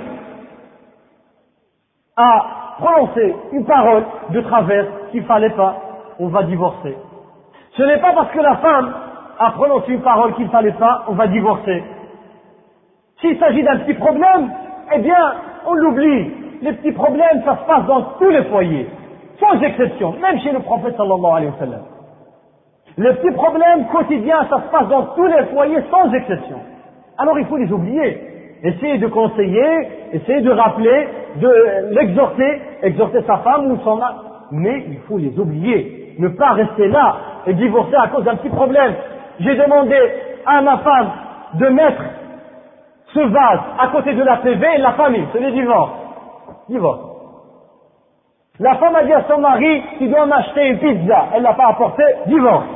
a prononcé une parole de travers qu'il fallait pas, on va divorcer. Ce n'est pas parce que la femme a prononcé une parole qu'il fallait pas, on va divorcer. S'il s'agit d'un petit problème, eh bien, on l'oublie. Les petits problèmes, ça se passe dans tous les foyers, sans exception, même chez le prophète sallallahu alayhi wa sallam. Les petits problèmes quotidiens, ça se passe dans tous les foyers, sans exception. Alors il faut les oublier. Essayer de conseiller, essayer de rappeler, de l'exhorter, exhorter sa femme ou son mari. Mais il faut les oublier. Ne pas rester là et divorcer à cause d'un petit problème. J'ai demandé à ma femme de mettre ce vase à côté de la TV et la famille. C'est le divorce. Divorce. La femme a dit à son mari, tu dois m'acheter une pizza. Elle l'a pas apporté. Divorce.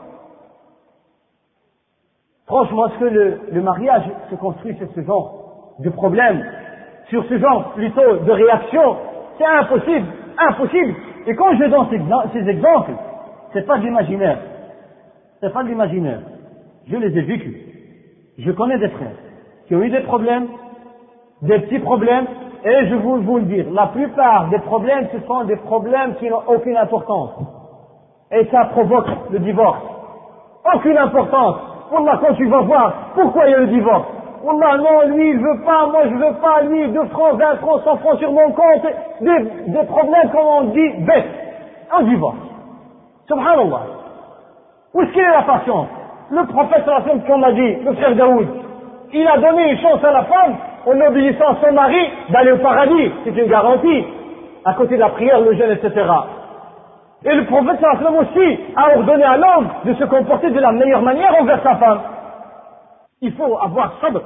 Franchement, est-ce que le mariage se construit sur ce genre de problème, sur ce genre plutôt de réaction? C'est impossible, impossible. Et quand je donne ces exemples, c'est pas de l'imaginaire. C'est pas de l'imaginaire. Je les ai vécus. Je connais des frères qui ont eu des problèmes, des petits problèmes, et je vais vous le dire, la plupart des problèmes, ce sont des problèmes qui n'ont aucune importance. Et ça provoque le divorce. Aucune importance. Wallah, quand tu vas voir, pourquoi il y a le divorce? Wallah, non, lui, il veut pas, moi je veux pas, lui, 2 francs, 20 francs, 100 francs sur mon compte, des problèmes, comme on dit, bêtes. Un divorce. Subhanallah. Où est-ce qu'il est la patience? Le prophète, comme l'a dit, le frère Daoud, il a donné une chance à la femme, en obéissant à son mari, d'aller au paradis. C'est une garantie. À côté de la prière, le jeûne, etc. Et le prophète aussi a ordonné à l'homme de se comporter de la meilleure manière envers sa femme. Il faut avoir sabr.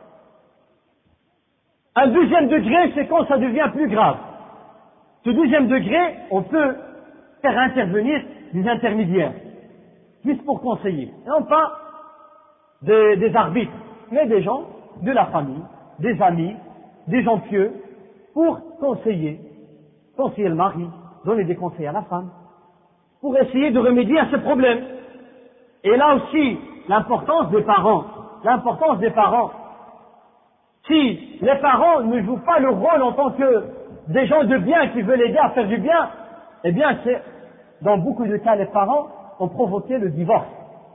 Un deuxième degré, c'est quand ça devient plus grave. Ce deuxième degré, on peut faire intervenir des intermédiaires, juste pour conseiller. Non pas des arbitres, mais des gens de la famille, des amis, des gens pieux, pour conseiller le mari, donner des conseils à la femme, pour essayer de remédier à ce problème. Et là aussi, l'importance des parents. Si les parents ne jouent pas le rôle en tant que des gens de bien qui veulent aider à faire du bien, eh bien c'est, dans beaucoup de cas, les parents ont provoqué le divorce.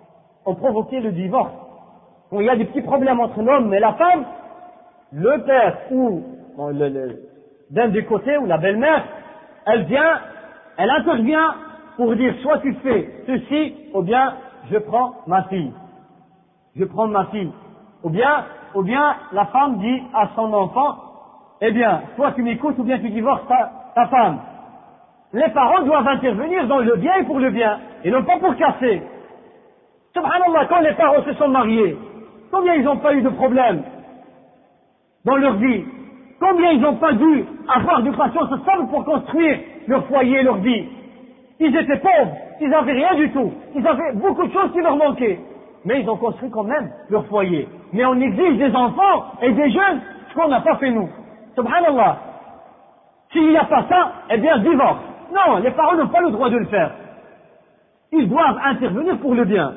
Bon, il y a des petits problèmes entre l'homme et la femme, le père ou d'un des côtés, ou la belle-mère, elle intervient pour dire soit tu fais ceci, ou bien je prends ma fille. Ou bien la femme dit à son enfant, eh bien, soit tu m'écoutes ou bien tu divorces ta femme. Les parents doivent intervenir dans le bien et pour le bien, et non pas pour casser. Subhanallah, quand les parents se sont mariés, combien ils n'ont pas eu de problèmes dans leur vie? Combien ils n'ont pas dû avoir de patience ensemble pour construire leur foyer, leur vie? Ils étaient pauvres, ils n'avaient rien du tout, ils avaient beaucoup de choses qui leur manquaient. Mais ils ont construit quand même leur foyer. Mais on exige des enfants et des jeunes ce qu'on n'a pas fait nous. Subhanallah. S'il n'y a pas ça, eh bien divorce. Non, les parents n'ont pas le droit de le faire. Ils doivent intervenir pour le bien.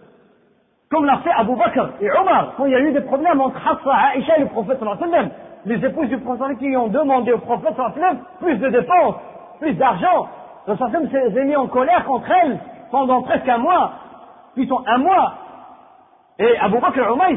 Comme l'a fait Abu Bakr et Omar, quand il y a eu des problèmes entre Hafsa, Aïcha et le prophète sallallahu alayhi wa sallam. Les épouses du prophète qui ont demandé au prophète sallallahu alayhi wa sallam plus de dépenses, plus d'argent. Le prophète sallallahu alayhi wa sallam s'est mis en colère contre elles pendant presque un mois. Plutôt un mois. Et Abu Bakr et Omar,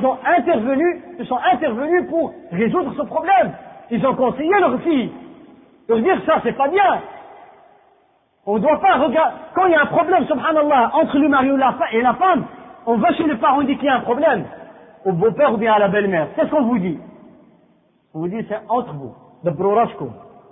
ils sont intervenus pour résoudre ce problème. Ils ont conseillé leur fille. Leur dire ça, c'est pas bien. On ne doit pas regarder, quand il y a un problème, subhanallah, entre le mari et la femme, on va chez les parents, on dit qu'il y a un problème. Au beau-père ou bien à la belle-mère. Qu'est-ce qu'on vous dit? On vous dit, c'est entre vous. De brorashko.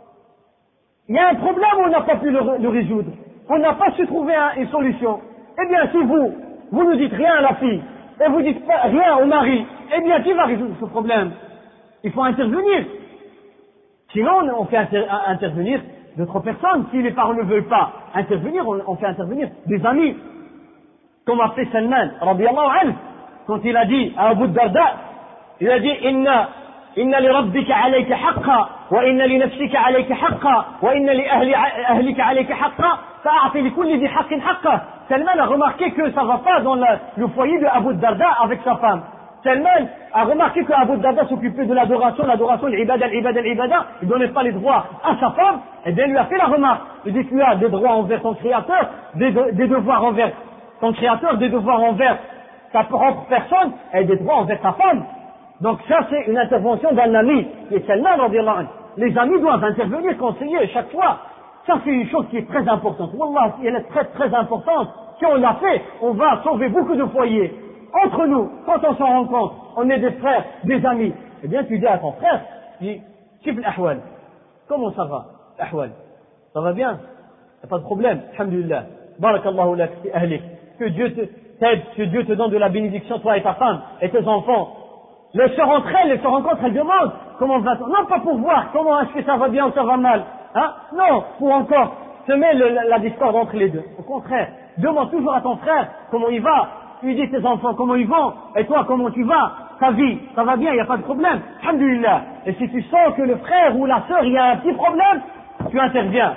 Il y a un problème où on n'a pas pu le résoudre. On n'a pas su trouver une solution. Eh bien, si vous ne dites rien à la fille, et vous dites pas rien au mari, eh bien, qui va résoudre ce problème? Il faut intervenir. Sinon, on fait intervenir d'autres personnes. Si les parents ne veulent pas intervenir, on fait intervenir des amis. Comme a fait Salman, radiyallahu anhu, quand il a dit à Abu Darda, il a dit, inna li rabbika alayka haqqa, wa inna li nafsika alayka haqqa, wa inna li ahlika alayka haqqa, fa'a'ti li kulli dhi haqqin haqqa. Salman a remarqué que ça va pas dans le foyer de Abu Darda avec sa femme. Salman a remarqué que Abu Darda s'occupait de l'adoration, l'ibada, il donnait pas les droits à sa femme, et bien il lui a fait la remarque. Il dit, tu as des droits envers ton créateur, des devoirs envers ton créateur, des devoirs envers ta propre personne, et des droits envers ta femme. Donc ça c'est une intervention d'un ami, qui est Salman, radiyallahu anhu. Les amis doivent intervenir, conseiller chaque fois. Ça c'est une chose qui est très importante. Wallah, elle est très très importante. Si on l'a fait, on va sauver beaucoup de foyers. Entre nous, quand on s'en rend compte, on est des frères, des amis. Eh bien, tu dis à ton frère, tu dis, Kif l'ahwal, comment ça va, l'ahwal? Ça va bien? Y a pas de problème, alhamdulillah. Barakallahu lak fi ahlik. Que Dieu t'aide, que Dieu te donne de la bénédiction, toi et ta femme, et tes enfants. Les sœurs entre elles, elles demandent, comment va-t-on? Non, pas pour voir, comment est-ce que ça va bien ou ça va mal. Hein? Non, pour encore semer la discorde entre les deux. Au contraire, demande toujours à ton frère comment il va. Tu lui dis tes enfants comment ils vont, et toi comment tu vas, ta vie, ça va bien, il n'y a pas de problème, alhamdulillah. Et si tu sens que le frère ou la sœur, il y a un petit problème, tu interviens.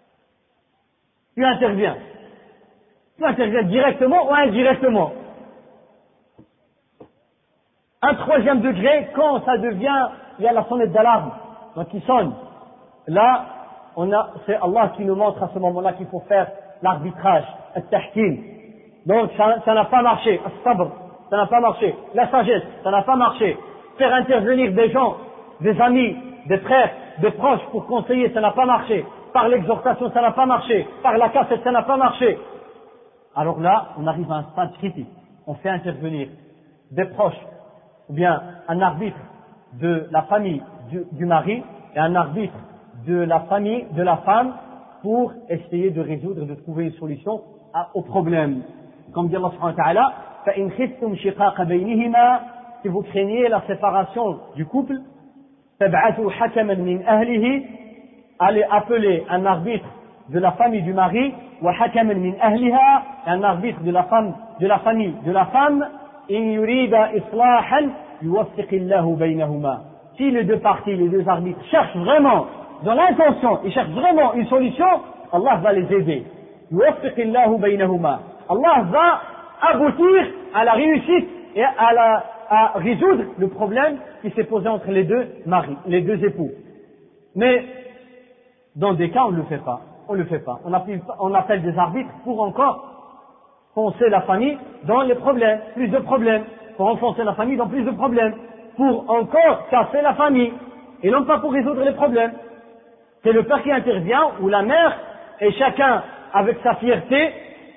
Tu interviens directement ou indirectement. Un troisième degré, quand ça devient, il y a la sonnette d'alarme, donc qui sonne. Là, c'est Allah qui nous montre à ce moment-là qu'il faut faire l'arbitrage, al-tahkim. Donc ça n'a pas marché, as-sabr, ça n'a pas marché. La sagesse, ça n'a pas marché. Faire intervenir des gens, des amis, des frères, des proches pour conseiller, ça n'a pas marché. Par l'exhortation, ça n'a pas marché. Par la cassette, ça n'a pas marché. Alors là, on arrive à un stade critique. On fait intervenir des proches, ou bien un arbitre de la famille du mari et un arbitre de la famille de la femme pour essayer de résoudre, de trouver une solution au problème. Comme dit Allah subhanahu wa ta'ala, فَإِنْ خِفْتُمْ شِقَاقَ بَيْنِهِمَا, si vous craignez la séparation du couple, فَابْعَثُوا حَكَمًا مِنْ أَهْلِهِ, allez appeler un arbitre de la famille du mari, وَحَكَمًا مِنْ أَهْلِهَا, un arbitre de la famille de la femme, إِنْ يُرِيدَ إِصْلَاحًا يُوَفِّقِ اللَّهُ بَيْنَهُمَا. Si les deux parties, les deux arbitres cherchent vraiment, dans l'intention, ils cherchent vraiment une solution, Allah va les aider. يُوَفِّقِ اللَّهُ بَيْنَهُمَا. Allah va aboutir à la réussite et à résoudre le problème qui s'est posé entre les deux maris, les deux époux. Mais, dans des cas, on ne le fait pas. On ne le fait pas. On appelle des arbitres pour encore enfoncer la famille dans les problèmes, plus de problèmes. Pour enfoncer la famille dans plus de problèmes. Pour encore casser la famille. Et non pas pour résoudre les problèmes. C'est le père qui intervient, ou la mère, et chacun avec sa fierté,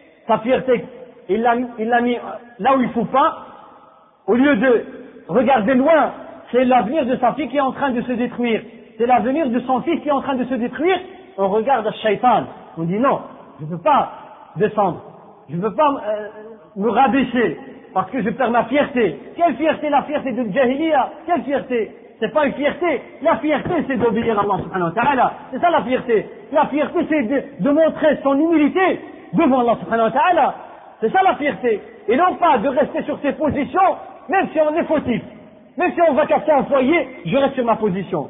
il l'a mis là où il ne faut pas, au lieu de regarder loin, c'est l'avenir de sa fille qui est en train de se détruire, c'est l'avenir de son fils qui est en train de se détruire, on regarde le shaitan, on dit non, je ne peux pas descendre, je ne peux pas me rabaisser, parce que je perds ma fierté. Quelle fierté? La fierté de Jahiliya? Quelle fierté? C'est pas une fierté. La fierté, c'est d'obéir à Allah subhanahu wa ta'ala. C'est ça la fierté. La fierté, c'est de montrer son humilité devant Allah subhanahu wa ta'ala. C'est ça la fierté. Et non pas de rester sur ses positions, même si on est fautif. Même si on va casser un foyer, je reste sur ma position.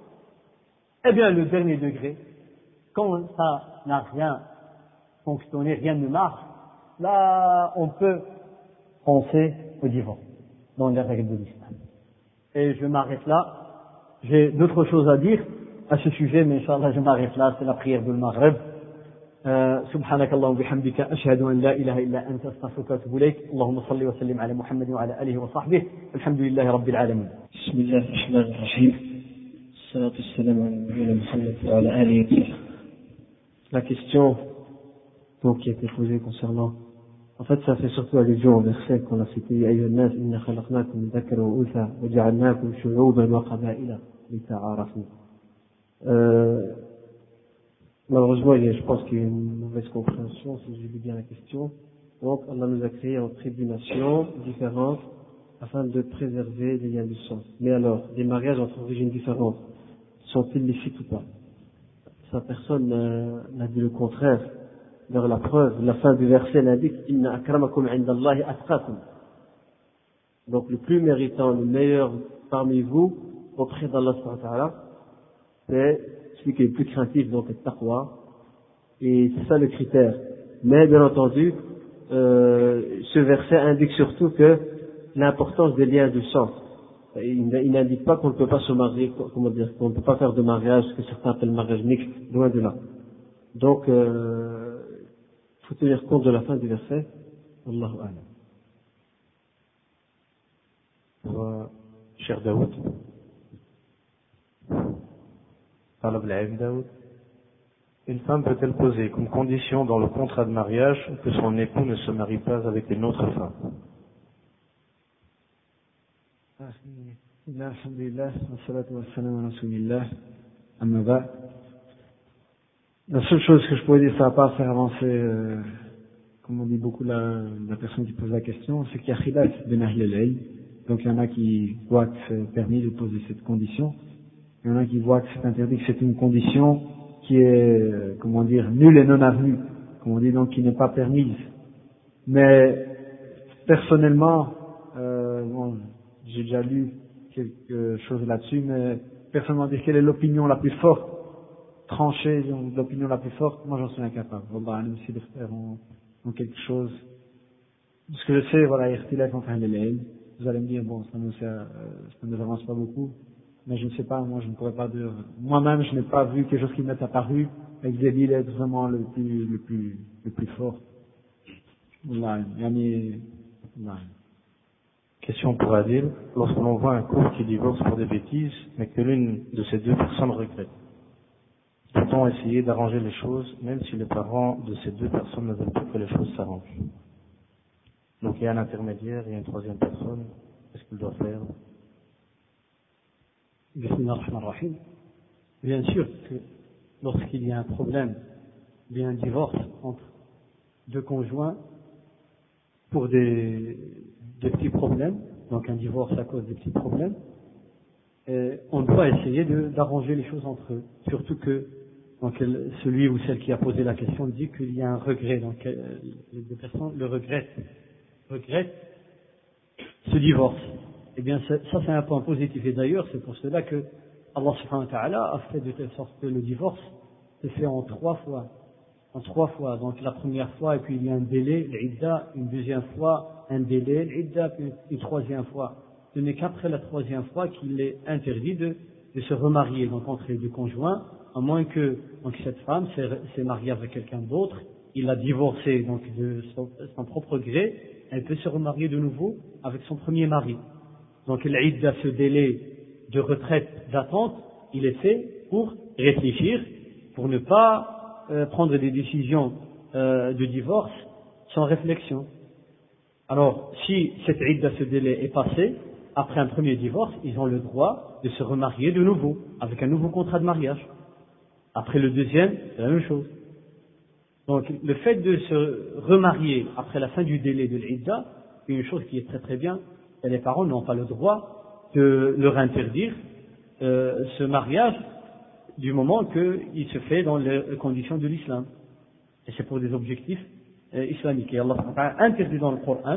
Eh bien, le dernier degré, quand ça n'a rien fonctionné, rien ne marche, là, on peut penser au divorce, dans les règles de l'islam. Et je m'arrête là. J'ai d'autres choses à dire à ce sujet, mais Inch'Allah, je m'arrête là. C'est la prière de Maghreb. سبحانك اللهم وبحمدك أشهد أن لا إله إلا أنت أستغفرك وأتوب إليك اللهم صل وسلم على محمد وعلى آله وصحبه الحمد لله رب العالمين بسم الله الرحمن الرحيم الصلاة والسلام على نبينا محمد وعلى آله وصحبه. La question donc, qui a été posée concernant, en fait ça fait surtout allusion au verset qu'on a cité يا أيها الناس إنا خلقناكم من ذكر وأنثى وجعلناكم شعوبا وقبائل لتعارفوا. Malheureusement, je pense qu'il y a une mauvaise compréhension, si j'ai lu bien la question. Donc, Allah nous a créés en tribulations différentes afin de préserver les liens du sang. Mais alors, des mariages entre origines différentes, sont-ils licites ou pas? Sa personne n'a dit le contraire. Vers la preuve, la fin du verset l'indique « Inna akramakum indallahi atqakum ». Donc, le plus méritant, le meilleur parmi vous, auprès d'Allah subhanahu wa ta'ala, c'est celui qui est le plus craintif, donc le taqwa, et c'est ça le critère. Mais bien entendu, ce verset indique surtout que l'importance des liens du sang. Il n'indique pas qu'on ne peut pas se marier, comment dire, qu'on ne peut pas faire de mariage, ce que certains appellent mariage mixte, loin de là. Donc, il faut tenir compte de la fin du verset. Allahu a'lam. Cher Daoud. Une femme peut-elle poser comme condition dans le contrat de mariage que son époux ne se marie pas avec une autre femme? La seule chose que je pourrais dire, ça va pas faire avancer, comme on dit beaucoup la personne qui pose la question, c'est qu'il y a khilaf ben ahl al-ilm. Donc il y en a qui voient que c'est permis de poser cette condition. Il y en a qui voient que c'est interdit, que c'est une condition qui est, comment dire, nulle et non avenue, comme on dit, donc qui n'est pas permise. Mais personnellement, bon, j'ai déjà lu quelque chose là-dessus, mais personnellement dire quelle est l'opinion la plus forte, tranchée, l'opinion la plus forte, moi j'en suis incapable. Bon, bah, même si les frères ont quelque chose. Ce que je sais, voilà, il y a ikhtilaf entre les élèves. Vous allez me dire, bon, ça ne nous avance pas beaucoup, mais je ne sais pas, moi je ne pourrais pas dire, moi-même je n'ai pas vu quelque chose qui m'est apparu, et que j'ai dit être vraiment le plus fort. Wallahi, wallahi. Question pour Adil. Lorsque l'on voit un couple qui divorce pour des bêtises, mais que l'une de ces deux personnes regrette, peut-on essayer d'arranger les choses, même si les parents de ces deux personnes ne veulent pas que les choses s'arrangent? Donc il y a un intermédiaire, il y a une troisième personne. Qu'est-ce qu'il doit faire? Bismillahirrahmanirrahim. Bien sûr que lorsqu'il y a un problème, bien un divorce entre deux conjoints pour des petits problèmes, donc un divorce à cause des petits problèmes, on doit essayer d'arranger les choses entre eux. Surtout que donc, celui ou celle qui a posé la question dit qu'il y a un regret, donc les deux personnes le regrettent ce divorce. Eh bien ça c'est un point positif, et d'ailleurs c'est pour cela que Allah subhanahu wa ta'ala a fait de telle sorte que le divorce se fait en trois fois. Donc la première fois, et puis il y a un délai, l'idda, une deuxième fois, un délai, l'idda, puis une troisième fois. Ce n'est qu'après la troisième fois qu'il est interdit de se remarier, donc entre les deux conjoints, à moins que donc cette femme s'est mariée avec quelqu'un d'autre, il a divorcé donc de son propre gré, elle peut se remarier de nouveau avec son premier mari. Donc l'idda, ce délai de retraite, d'attente, il est fait pour réfléchir, pour ne pas prendre des décisions de divorce sans réflexion. Alors, si cette idda, ce délai est passé, après un premier divorce, ils ont le droit de se remarier de nouveau, avec un nouveau contrat de mariage. Après le deuxième, c'est la même chose. Donc, le fait de se remarier après la fin du délai de l'idda, c'est une chose qui est très très bien, et les parents n'ont pas le droit de leur interdire ce mariage du moment qu'il se fait dans les conditions de l'islam. Et c'est pour des objectifs islamiques. Et Allah a interdit dans le Coran,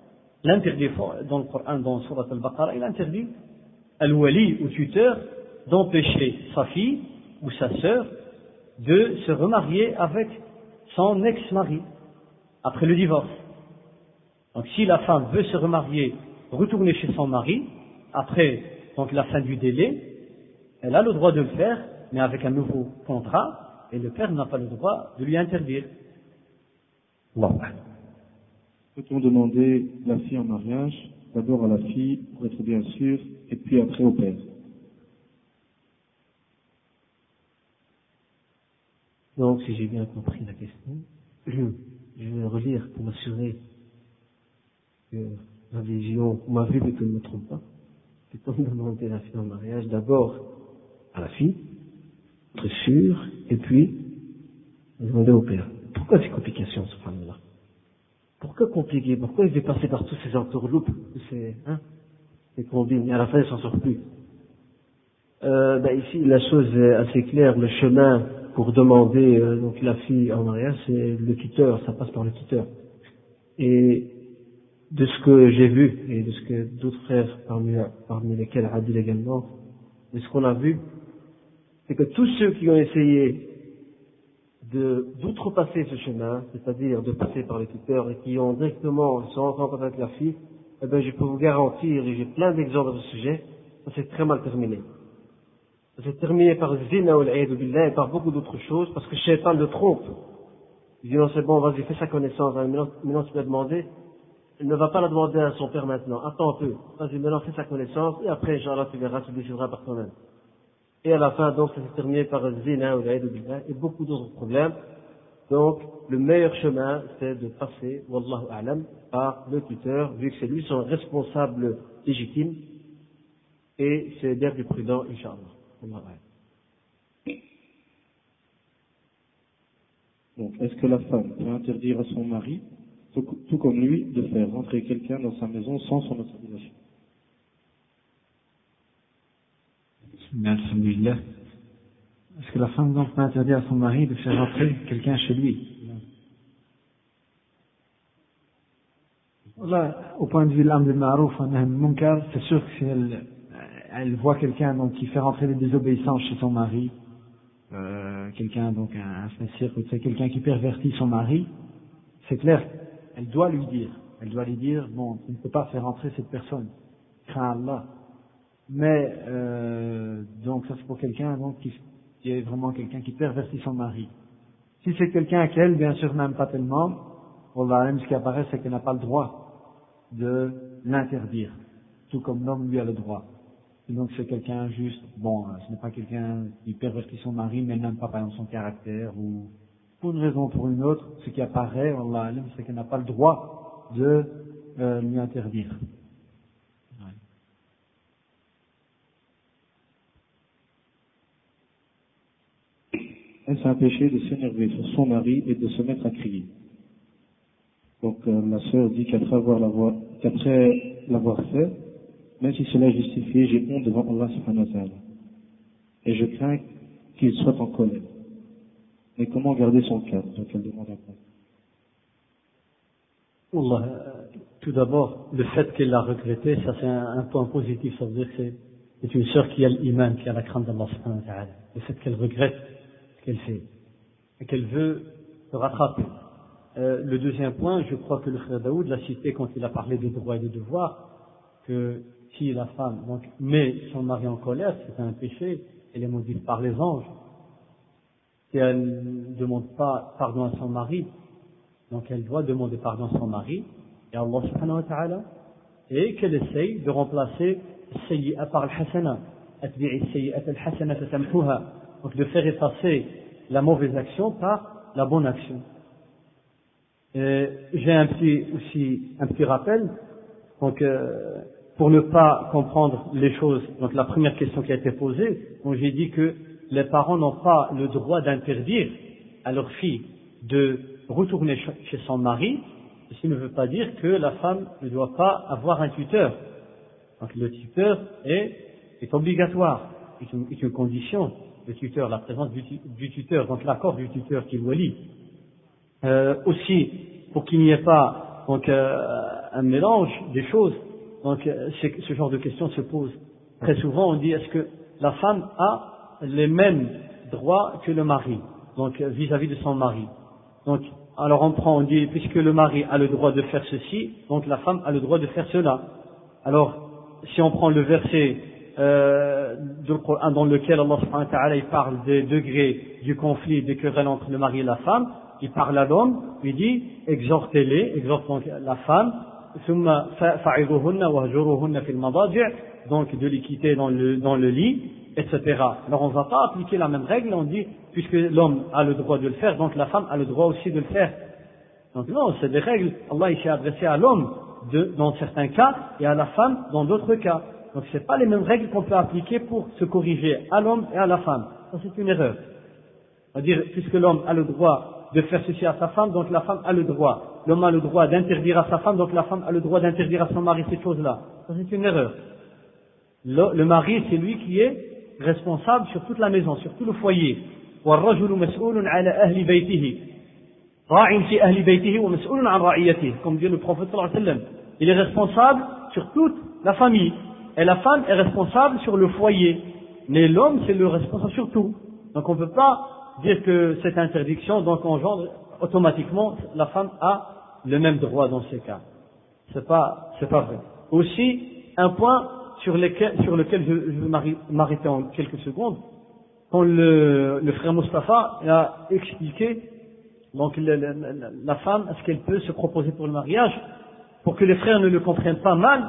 dans Surat al-Baqarah, il interdit al-wali ou tuteur d'empêcher sa fille ou sa sœur de se remarier avec son ex-mari après le divorce. Donc si la femme veut se remarier, retourner chez son mari, après donc la fin du délai, elle a le droit de le faire, mais avec un nouveau contrat, et le père n'a pas le droit de lui interdire. Peut-on demander la fille en mariage, d'abord à la fille, pour être bien sûr, et puis après au père? Donc, si j'ai bien compris la question, je vais relire pour m'assurer que la vision, ma vue, que je ne me trompe pas. Peut-on demander la fille en mariage d'abord à la fille, être sûr, et puis demander au père. Pourquoi ces complications, subhanallah? Pourquoi compliqué? Pourquoi il devait passer par tous ces entourloupes, tous ces combines, et à la fin il s'en sort plus? Ici la chose est assez claire, le chemin pour demander donc la fille en mariage, c'est le tuteur, ça passe par le tuteur. Et de ce que j'ai vu, et de ce que d'autres frères, parmi lesquels Adil également, de ce qu'on a vu, c'est que tous ceux qui ont essayé d'outrepasser ce chemin, c'est-à-dire de passer par les tuteurs et qui ont directement sont rentrés en contact avec la fille, eh bien je peux vous garantir, et j'ai plein d'exemples de ce sujet, ça s'est très mal terminé. Ça s'est terminé par zina ou l'aïd billah et par beaucoup d'autres choses, parce que Shaitan le trompe. Il dit non c'est bon, vas-y, fais sa connaissance, maintenant tu vas demander, il ne va pas la demander à son père maintenant, attends un peu, vas-y maintenant fais sa connaissance, et après Inch'Allah tu verras, tu décideras par toi-même. Et à la fin, donc, ça s'est terminé par zina ou l'aïd billah et beaucoup d'autres problèmes. Donc, le meilleur chemin, c'est de passer, wallahu a'lam, par le tuteur, vu que c'est lui son responsable légitime, et c'est bien plus prudent, Inch'Allah. Wallahu a'lam. Donc, est-ce que la femme peut interdire à son mari, tout comme lui, de faire rentrer quelqu'un dans sa maison sans son autorisation? Alhamdulillah. Est-ce que la femme donc peut interdire à son mari de faire rentrer quelqu'un chez lui? Là, au point de vue de l'amr bil ma'ruf wa nahy anil munkar, c'est sûr que si elle voit quelqu'un donc qui fait rentrer des désobéissances chez son mari, quelqu'un donc un fessir, quelqu'un qui pervertit son mari, c'est clair, elle doit lui dire, elle doit lui dire, bon, tu ne peux pas faire entrer cette personne, crains Allah. Mais, donc ça c'est pour quelqu'un donc qui est vraiment quelqu'un qui pervertit son mari. Si c'est quelqu'un qu'elle, bien sûr, n'aime pas tellement, même ce qui apparaît, c'est qu'elle n'a pas le droit de l'interdire, tout comme l'homme lui a le droit. Et donc c'est quelqu'un juste, bon, ce n'est pas quelqu'un qui pervertit son mari, mais n'aime pas par exemple son caractère, ou pour une raison ou pour une autre, ce qui apparaît, c'est qu'elle n'a pas le droit de lui interdire. Est-ce un péché de s'énerver sur son mari et de se mettre à crier? Donc ma sœur dit qu'après l'avoir fait, même si cela est justifié, j'ai honte devant Allah subhanahu wa ta'ala. Et je crains qu'il soit en colère. Mais comment garder son calme? Donc elle demande à quoi? Tout d'abord, le fait qu'elle l'a regretté, ça c'est un point positif, ça veut dire que c'est une sœur qui a l'iman, qui a la crainte d'Allah subhanahu wa ta'ala. Le fait qu'elle regrette ce qu'elle fait et qu'elle veut se rattraper. Le deuxième point, je crois que le frère Daoud l'a cité quand il a parlé des droits et des devoirs, que si la femme met son mari en colère, c'est un péché, elle est maudite par les anges. Si elle ne demande pas pardon à son mari, donc elle doit demander pardon à son mari et à Allah subhanahu wa ta'ala, et qu'elle essaye de remplacer sayyi'a par al-hasana, atbi'i sayyi'at al-hasana tatamhuha, donc de faire effacer la mauvaise action par la bonne action. J'ai un petit rappel, donc pour ne pas comprendre les choses, donc la première question qui a été posée, donc j'ai dit que les parents n'ont pas le droit d'interdire à leur fille de retourner chez son mari, ceci ne veut pas dire que la femme ne doit pas avoir un tuteur. Donc le tuteur est obligatoire, est une condition, le tuteur, la présence du tuteur, donc l'accord du tuteur qui est le wali. Aussi, pour qu'il n'y ait pas donc un mélange des choses, donc ce genre de questions se pose très souvent. On dit est-ce que la femme a les mêmes droits que le mari, donc vis-à-vis de son mari. Donc alors on dit puisque le mari a le droit de faire ceci, donc la femme a le droit de faire cela. Alors si on prend le verset dans lequel Allah subhanahu wa ta'ala il parle des degrés du conflit, des querelles entre le mari et la femme, il parle à l'homme, il dit exhorte donc la femme, donc de les quitter dans le lit, etc. Alors on ne va pas appliquer la même règle, on dit puisque l'homme a le droit de le faire, donc la femme a le droit aussi de le faire. Donc non, c'est des règles, Allah il s'est adressé à l'homme dans certains cas et à la femme dans d'autres cas. Donc ce n'est pas les mêmes règles qu'on peut appliquer pour se corriger à l'homme et à la femme. Ça c'est une erreur. C'est-à-dire, puisque l'homme a le droit de faire ceci à sa femme, donc la femme a le droit. L'homme a le droit d'interdire à sa femme, donc la femme a le droit d'interdire à son mari ces choses-là. Ça c'est une erreur. Le mari, c'est lui qui est responsable sur toute la maison, sur tout le foyer. Comme dit le prophète sallallahu alayhi wa sallam. Il est responsable sur toute la famille. Et la femme est responsable sur le foyer. Mais l'homme, c'est le responsable sur tout. Donc on ne peut pas dire que cette interdiction donc engendre automatiquement la femme a le même droit dans ces cas. C'est pas vrai. Aussi, un point sur lequel je veux m'arrêter en quelques secondes, quand le frère Mustapha a expliqué donc la femme, est-ce qu'elle peut se proposer pour le mariage, pour que les frères ne le comprennent pas mal,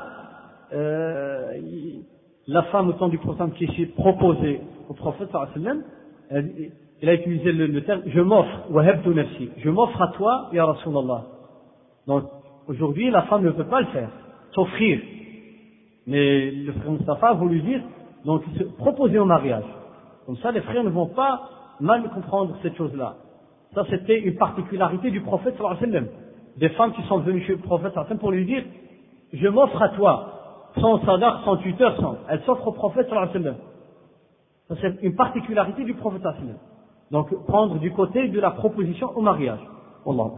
la femme au temps du prophète qui s'est proposée au prophète sallallahu alayhi wa sallam, il a utilisé le terme je m'offre, wahabtu nafsi, je m'offre à toi ya Rasulallah. Donc aujourd'hui la femme ne peut pas le faire, s'offrir. Mais le frère Mustafa a voulu dire donc se proposer au mariage. Comme ça les frères ne vont pas mal comprendre cette chose-là. Ça c'était une particularité du prophète sallallahu alayhi wa sallam. Des femmes qui sont venues chez le prophète sallallahu alayhi wa sallam pour lui dire je m'offre à toi, sans sadaq, sans tuteur, sans. Elle s'offre au prophète sallallahu alayhi wa sallam. Ça c'est une particularité du prophète sallallahu alayhi wa sallam. Donc prendre du côté de la proposition au mariage. Wallah.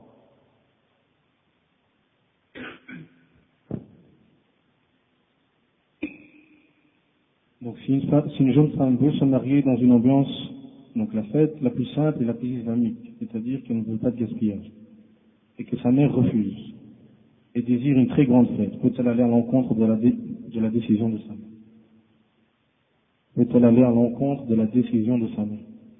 Donc si une jeune femme veut se marier dans une ambiance, donc la fête la plus simple et la plus islamique, c'est-à-dire qu'elle ne veut pas de gaspillage, et que sa mère refuse, et désire une très grande fête, peut-elle aller à l'encontre de la décision de sa mère? Peut-elle aller à l'encontre de la décision de sa mère?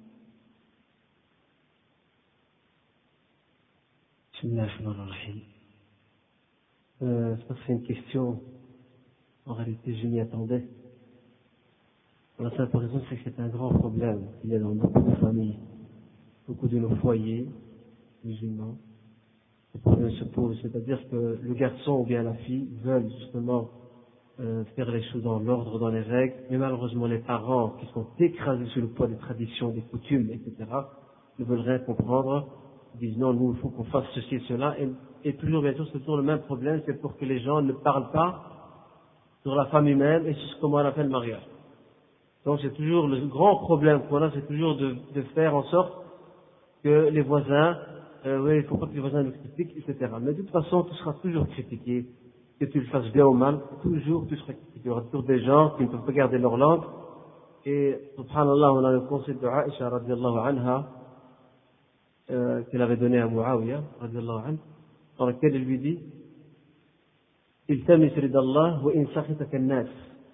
Ça c'est une question, en réalité je m'y attendais. La simple raison c'est que c'est un grand problème qu'il y a dans beaucoup de familles, beaucoup de nos foyers musulmans. Le problème se pose, c'est-à-dire que le garçon ou bien la fille veulent justement faire les choses dans l'ordre, dans les règles, mais malheureusement les parents qui sont écrasés sous le poids des traditions, des coutumes, etc., ne veulent rien comprendre, ils disent non, nous il faut qu'on fasse ceci et cela, et toujours bien sûr c'est toujours le même problème, c'est pour que les gens ne parlent pas sur la femme humaine et sur ce qu'on appelle le mariage. Donc c'est toujours le grand problème qu'on a, c'est toujours de faire en sorte que les voisins, oui, il ne faut pas que les voisins nous critiquent, etc. Mais de toute façon, tu seras toujours critiqué, que tu le fasses bien ou mal, toujours tu seras critiqué. Il y aura toujours des gens qui ne peuvent pas garder leur langue. Et, subhanallah, on a le conseil de Aïcha, radiallahu anha, qu'elle avait donné à Muawiyah, radiallahu anha, dans lequel elle lui dit, التمس رضا الله وإن سخطك الناس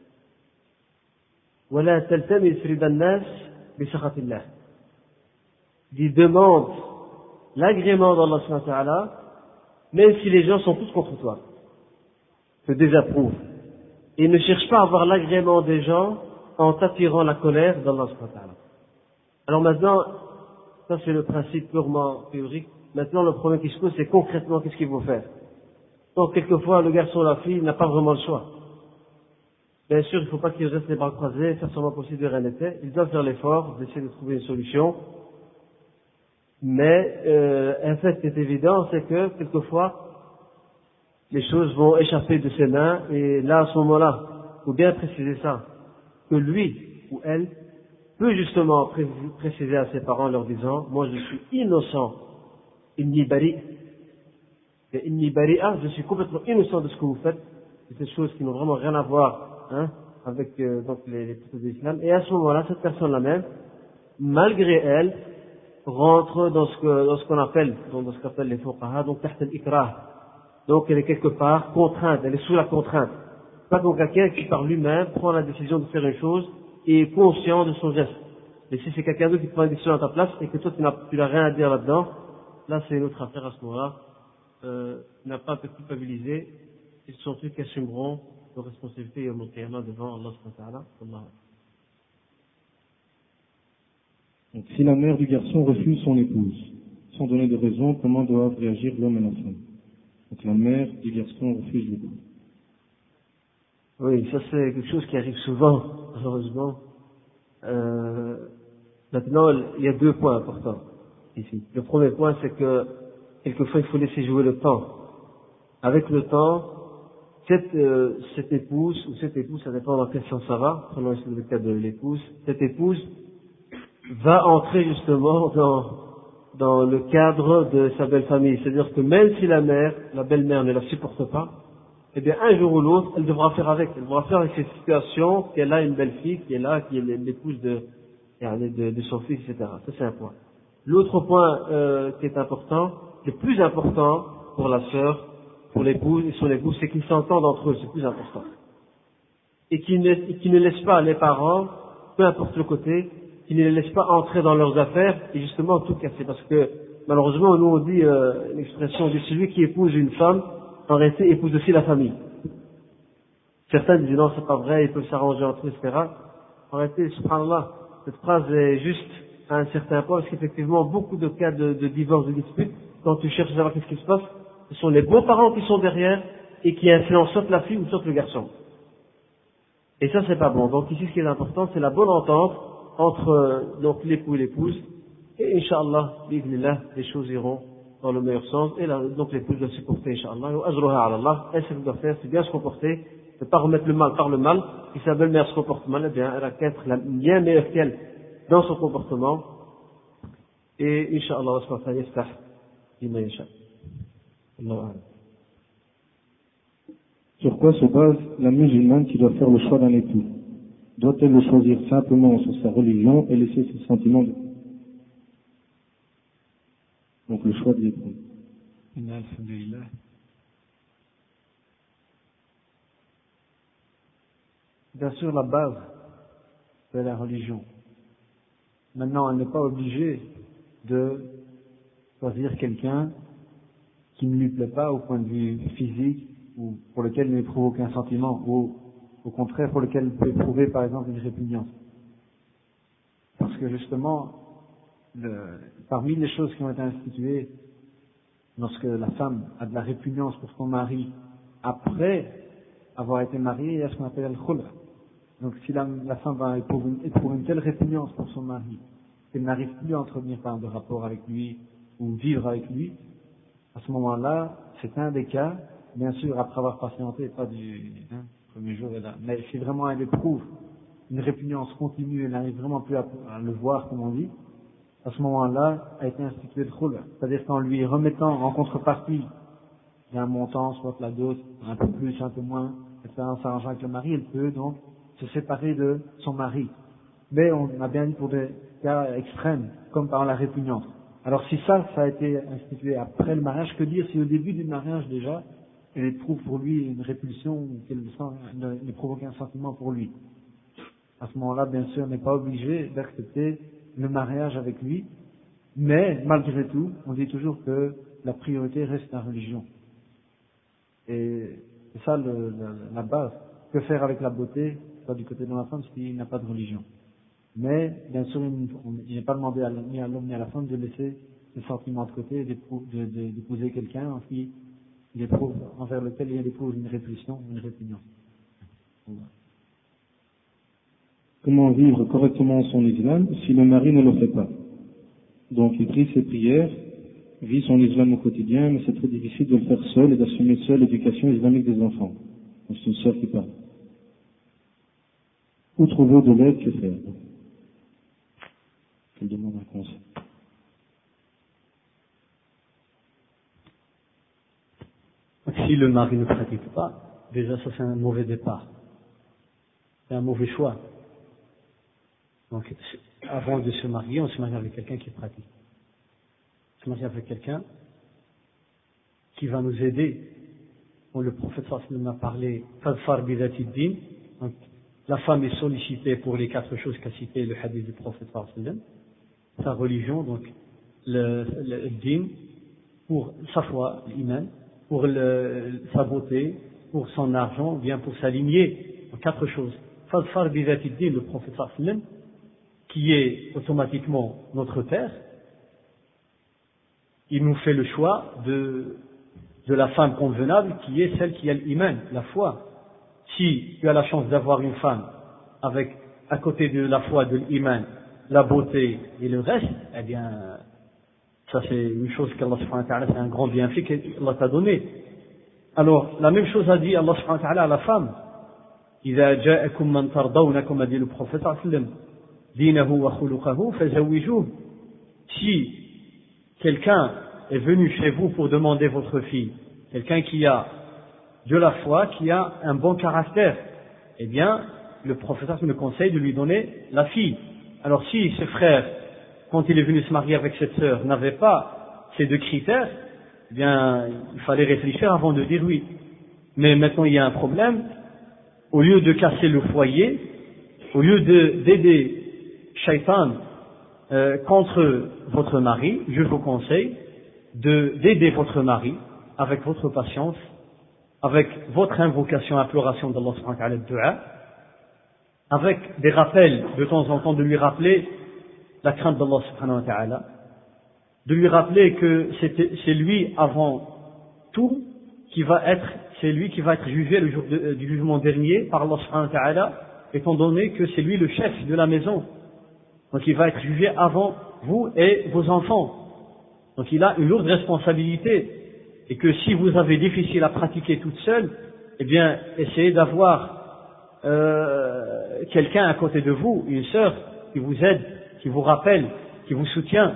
ولا تلتمس رضا الناس بسخط الله. Dit demande l'agrément d'Allah subhanahu wa ta'ala, même si les gens sont tous contre toi, te désapprouvent. Et ne cherche pas à avoir l'agrément des gens en t'attirant la colère d'Allah subhanahu wa ta'ala. Alors maintenant, ça c'est le principe purement théorique. Maintenant le problème qui se pose, c'est concrètement qu'est-ce qu'il faut faire. Donc quelquefois le garçon ou la fille n'a pas vraiment le choix. Bien sûr, il ne faut pas qu'ils restent les bras croisés, faire semblant possible de rien n'était. Ils doivent faire l'effort d'essayer de trouver une solution. Mais un fait qui est évident, c'est que quelquefois les choses vont échapper de ses mains, et là à ce moment-là, il faut bien préciser ça, que lui ou elle peut justement préciser à ses parents en leur disant, moi je suis innocent, inni bari'a, je suis complètement innocent de ce que vous faites, c'est des choses qui n'ont vraiment rien à voir avec donc les préceptes de l'islam, et à ce moment-là, cette personne-là même, malgré elle, rentre dans ce qu'on appelle, dans ce qu'appellent les fuqaha, donc taht al-ikrah. Donc elle est quelque part contrainte, elle est sous la contrainte. Pas comme quelqu'un qui par lui-même prend la décision de faire une chose et est conscient de son geste. Mais si c'est quelqu'un d'autre qui prend une décision à ta place et que toi tu n'as rien à dire là-dedans, là c'est une autre affaire à ce moment-là. Tu n'as pas à te culpabiliser, ils sont ceux qui assumeront leurs responsabilités et qiyamah devant Allah subhanahu wa ta'ala. Donc, si la mère du garçon refuse son épouse, sans donner de raison, comment doivent réagir l'homme et la femme? Donc la mère du garçon refuse l'épouse. Oui, ça c'est quelque chose qui arrive souvent, malheureusement. Maintenant, il y a deux points importants ici. Le premier point, c'est que quelquefois il faut laisser jouer le temps. Avec le temps, cette épouse, ou cette épouse, ça dépend dans quel sens ça va, prenons ici le cas de l'épouse, cette épouse va entrer justement dans le cadre de sa belle famille. C'est-à-dire que même si la belle-mère ne la supporte pas, eh bien un jour ou l'autre, elle devra faire avec. Elle devra faire avec cette situation qu'elle a une belle-fille qui est là, qui est l'épouse de son fils, etc. Ça c'est un point. L'autre point qui est important, le plus important pour la sœur, pour l'épouse et son épouse, c'est qu'ils s'entendent entre eux, c'est le plus important. Et qu'ils ne laissent pas les parents, peu importe le côté, qui ne les laissent pas entrer dans leurs affaires et justement tout casser. Parce que malheureusement, nous on dit l'expression de celui qui épouse une femme, en réalité épouse aussi la famille. Certains disent non, c'est pas vrai, ils peuvent s'arranger entre eux, etc. En réalité, subhanallah, cette phrase est juste à un certain point, parce qu'effectivement, beaucoup de cas de divorce, de dispute, quand tu cherches à savoir qu'est-ce qui se passe, ce sont les beaux-parents qui sont derrière et qui influencent soit la fille ou soit le garçon. Et ça, c'est pas bon. Donc ici, ce qui est important, c'est la bonne entente entre donc l'époux et l'épouse, et Inch'Allah, bi'idhnillah, les choses iront dans le meilleur sens, et là, donc l'épouse doit se porter, Inch'Allah, wa ajruha ala Allah, elle, ce qu'elle doit faire, c'est bien se comporter, ne pas remettre le mal par le mal. Si sa belle-mère se comporte mal, eh bien, elle a qu'à être bien meilleure qu'elle dans son comportement, et Inch'Allah, wa subhanahu yaftah, bima yasha. Allahu a'lam. Sur quoi se base la musulmane qui doit faire le choix d'un époux? Doit-elle le choisir simplement sur sa religion et laisser ses sentiments de... Donc le choix de l'époux. Bien sûr, la base de la religion. Maintenant, elle n'est pas obligée de choisir quelqu'un qui ne lui plaît pas au point de vue physique ou pour lequel il n'éprouve aucun sentiment ou au contraire pour lequel il peut éprouver par exemple une répugnance. Parce que justement, parmi les choses qui ont été instituées lorsque la femme a de la répugnance pour son mari après avoir été mariée, il y a ce qu'on appelle al-khul'a. Donc si la femme va éprouver une telle répugnance pour son mari qu'elle n'arrive plus à entretenir par exemple de rapport avec lui ou vivre avec lui, à ce moment-là, c'est un des cas, bien sûr après avoir patienté, pas du premier jour, mais si vraiment elle éprouve une répugnance continue, elle n'arrive vraiment plus à le voir, comme on dit, à ce moment-là, a été institué le khul', c'est-à-dire qu'en lui remettant en contrepartie d'un montant, soit la dot, un peu plus, un peu moins, etc., en s'arrangeant avec le mari, elle peut donc se séparer de son mari. Mais on a bien dit pour des cas extrêmes, comme par la répugnance. Alors si ça a été institué après le mariage, que dire si au début du mariage déjà, elle éprouve pour lui une répulsion, ou qu'elle n'éprouve aucun sentiment pour lui. À ce moment-là, bien sûr, on n'est pas obligé d'accepter le mariage avec lui, mais malgré tout, on dit toujours que la priorité reste la religion. Et c'est ça la base. Que faire avec la beauté, soit du côté de la femme, s'il n'a pas de religion. Mais, bien sûr, il n'est pas demandé ni à l'homme ni à la femme de laisser ses sentiments de côté et d'épouser quelqu'un envers lequel il éprouve une répulsion, une répugnance. Comment vivre correctement son islam si le mari ne le fait pas? Donc il prie ses prières, vit son islam au quotidien, mais c'est très difficile de le faire seul et d'assumer seul l'éducation islamique des enfants. Donc c'est une sœur qui parle. Où trouver de l'aide, que faire? Je demande un conseil. Si le mari ne pratique pas, déjà ça c'est un mauvais départ. C'est un mauvais choix. Donc, avant de se marier, on se marie avec quelqu'un qui pratique. On se marie avec quelqu'un qui va nous aider. Bon, le prophète sallallahu alayhi wa sallam a parlé, Fadfar bidati din. Donc, la femme est sollicitée pour les 4 choses qu'a cité le hadith du prophète sallallahu alayhi wa sallam. Sa religion, donc, le din, pour sa foi, l'iman, pour sa beauté, pour son argent, bien pour sa lignée. Donc, 4 choses. Fadfar bidati din, le prophète sallallahu alayhi wa sallam, qui est automatiquement notre père, il nous fait le choix de la femme convenable qui est celle qui a l'iman, la foi. Si tu as la chance d'avoir une femme avec, à côté de la foi, de l'iman, la beauté et le reste, eh bien, ça c'est une chose qu'Allah subhanahu wa ta'ala, c'est un grand bienfait qu'Allah t'a donné. Alors, la même chose a dit Allah subhanahu wa ta'ala à la femme. إذا جاءكم من ترضون, comme a dit le prophète sallallahu alayhi wa sallam, dinahu wa khuluqahu fazawwijuh. Si quelqu'un est venu chez vous pour demander votre fille, quelqu'un qui a de la foi, qui a un bon caractère, eh bien, le professeur me conseille de lui donner la fille. Alors si ses frères, quand il est venu se marier avec cette sœur, n'avaient pas ces 2 critères, eh bien, il fallait réfléchir avant de dire oui. Mais maintenant il y a un problème, au lieu de casser le foyer, au lieu d'aider Shaitan contre votre mari, je vous conseille d'aider votre mari avec votre patience, avec votre invocation, imploration d'Allah subhanahu wa ta'ala, dua, avec des rappels de temps en temps, de lui rappeler la crainte d'Allah subhanahu wa ta'ala, de lui rappeler que c'est lui avant tout c'est lui qui va être jugé le jour du jugement dernier par Allah subhanahu wa ta'ala, étant donné que c'est lui le chef de la maison. Donc il va être jugé avant vous et vos enfants. Donc il a une lourde responsabilité. Et que si vous avez difficile à pratiquer toute seule, eh bien essayez d'avoir quelqu'un à côté de vous, une sœur qui vous aide, qui vous rappelle, qui vous soutient,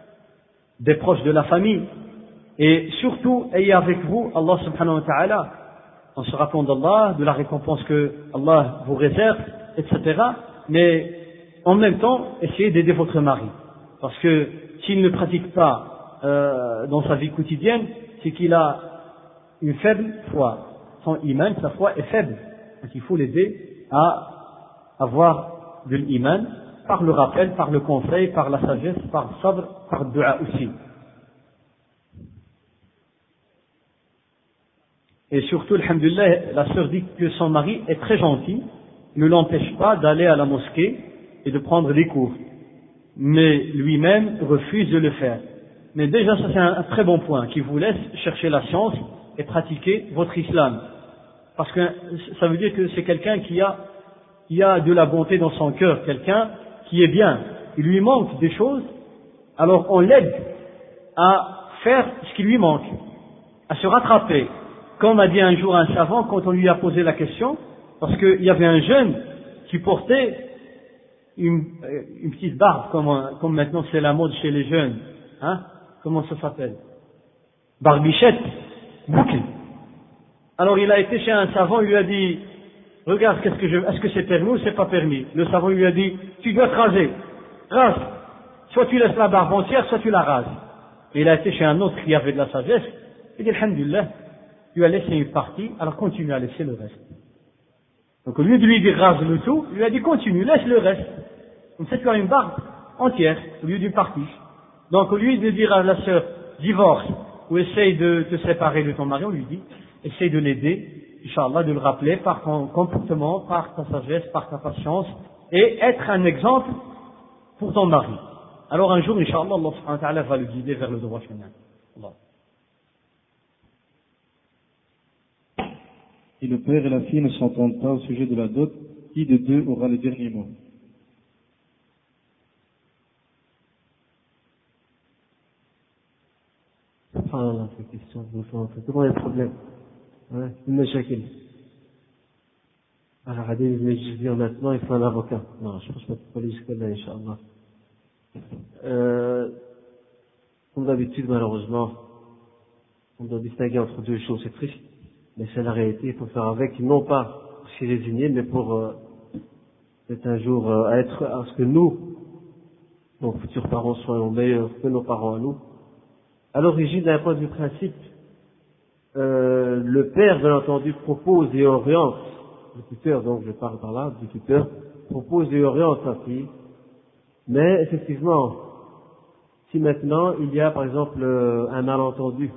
des proches de la famille. Et surtout, ayez avec vous Allah subhanahu wa ta'ala, en se rappelant d'Allah, de la récompense que Allah vous réserve, etc. Mais en même temps, essayez d'aider votre mari. Parce que s'il ne pratique pas dans sa vie quotidienne, c'est qu'il a une faible foi. Son iman, sa foi est faible. Donc il faut l'aider à avoir de l'iman par le rappel, par le conseil, par la sagesse, par le sabr, par le dua aussi. Et surtout, alhamdulillah, la sœur dit que son mari est très gentil, ne l'empêche pas d'aller à la mosquée et de prendre des cours. Mais lui-même refuse de le faire. Mais déjà, ça c'est un très bon point, qui vous laisse chercher la science et pratiquer votre islam. Parce que ça veut dire que c'est quelqu'un qui a de la bonté dans son cœur, quelqu'un qui est bien. Il lui manque des choses, alors on l'aide à faire ce qui lui manque, à se rattraper. Comme a dit un jour un savant quand on lui a posé la question, parce qu'il y avait un jeune qui portait une petite barbe, comme maintenant c'est la mode chez les jeunes, hein, comment ça s'appelle? Barbichette, boucle. Alors il a été chez un savant, il lui a dit, regarde, est-ce que c'est permis ou c'est pas permis? Le savant lui a dit, tu dois te raser, rase. Soit tu laisses la barbe entière, soit tu la rases. Et il a été chez un autre qui avait de la sagesse, il dit, alhamdulillah, tu as laissé une partie, alors continue à laisser le reste. Donc au lieu de lui dire rase le tout, il lui a dit continue, laisse le reste. Comme ça tu as une barbe entière, au lieu d'une partie. Donc au lieu de dire à la sœur, divorce, ou essaye de te séparer de ton mari, on lui dit, essaye de l'aider, Inch'Allah, de le rappeler par ton comportement, par ta sagesse, par ta patience, et être un exemple pour ton mari. Alors un jour, Inch'Allah, Allah subhanahu wa ta'ala va le guider vers le droit chemin. Allah. Et le père et la fille ne s'entendent pas au sujet de la dot, qui de deux aura les derniers mots? Subhanallah, cette question, c'est toujours un problème. Ouais, une machakil. Alors, Adil, je vais juste dire maintenant, il faut un avocat. Non, je pense pas qu'il faut aller jusque-là, Inch'Allah. Comme d'habitude, malheureusement, on doit distinguer entre deux choses, c'est triste. Mais c'est la réalité, il faut faire avec, non pas pour s'y résigner, mais pour peut-être un jour à ce que nous, nos futurs parents, soyons meilleurs que nos parents à nous. À l'origine, d'un point de vue principe, le père, bien entendu, propose et oriente, le tuteur, donc je parle par là, du tuteur, propose et oriente sa fille, mais effectivement, si maintenant il y a par exemple un malentendu,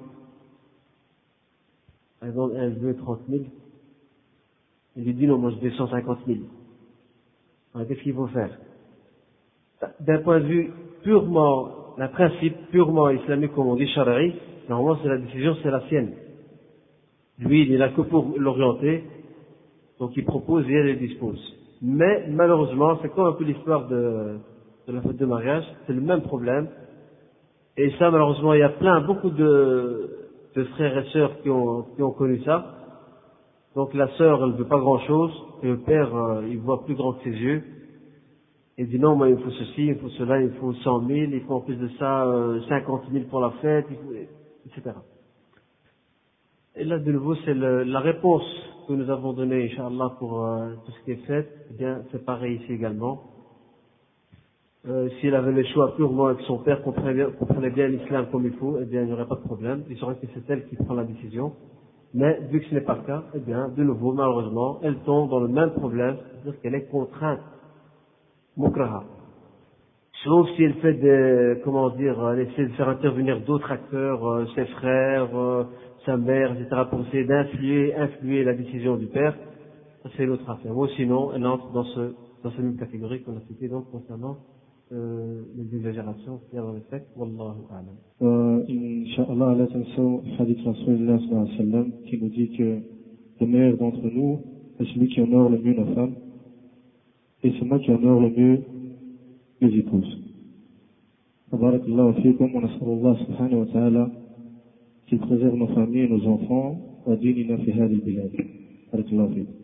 par exemple, elle veut 30 000, il lui dit non, moi je veux 150 000. Alors, qu'est-ce qu'il faut faire? D'un point de vue purement, un principe purement islamique, comme on dit, shara'i, normalement c'est la décision, c'est la sienne. Lui, il est là que pour l'orienter, donc il propose et elle dispose. Mais malheureusement, c'est comme un peu l'histoire de la fête de mariage, c'est le même problème. Et ça, malheureusement, il y a beaucoup de frères et sœurs qui ont connu ça. Donc la sœur, elle ne veut pas grand-chose, et le père, il voit plus grand que ses yeux. Il dit non, moi il me faut ceci, il me faut cela, il me faut 100 000, il faut en plus de ça 50 000 pour la fête, etc. Et là, de nouveau, c'est la réponse que nous avons donnée, Inch'Allah, pour tout ce qui est fait. Eh bien, c'est pareil ici également. Si elle avait le choix purement avec son père, comprenait bien l'islam comme il faut, eh bien, il n'y aurait pas de problème. Il saurait que c'est elle qui prend la décision. Mais, vu que ce n'est pas le cas, eh bien, de nouveau, malheureusement, elle tombe dans le même problème, c'est-à-dire qu'elle est contrainte. Mukraha. Sauf si elle fait elle essaie de faire intervenir d'autres acteurs, ses frères, sa mère, etc., pour essayer influer la décision du père, ça c'est l'autre affaire. Ou sinon, elle entre dans cette même catégorie qu'on a citée, donc, concernant, les exagérations qu'il y a dans les faits. Wallahu a'lam. Inch'Allah, la tansaw hadith Rasulullah sallallahu alayhi wa sallam, qui nous dit que le meilleur d'entre nous est celui qui honore le mieux nos femmes, et celui qui honore le mieux les épouses. بارك الله فيكم ونسأل الله سبحانه وتعالى qu'il préserve nos familles et nos enfants وديننا في هذه البلاد. بارك الله فيكم.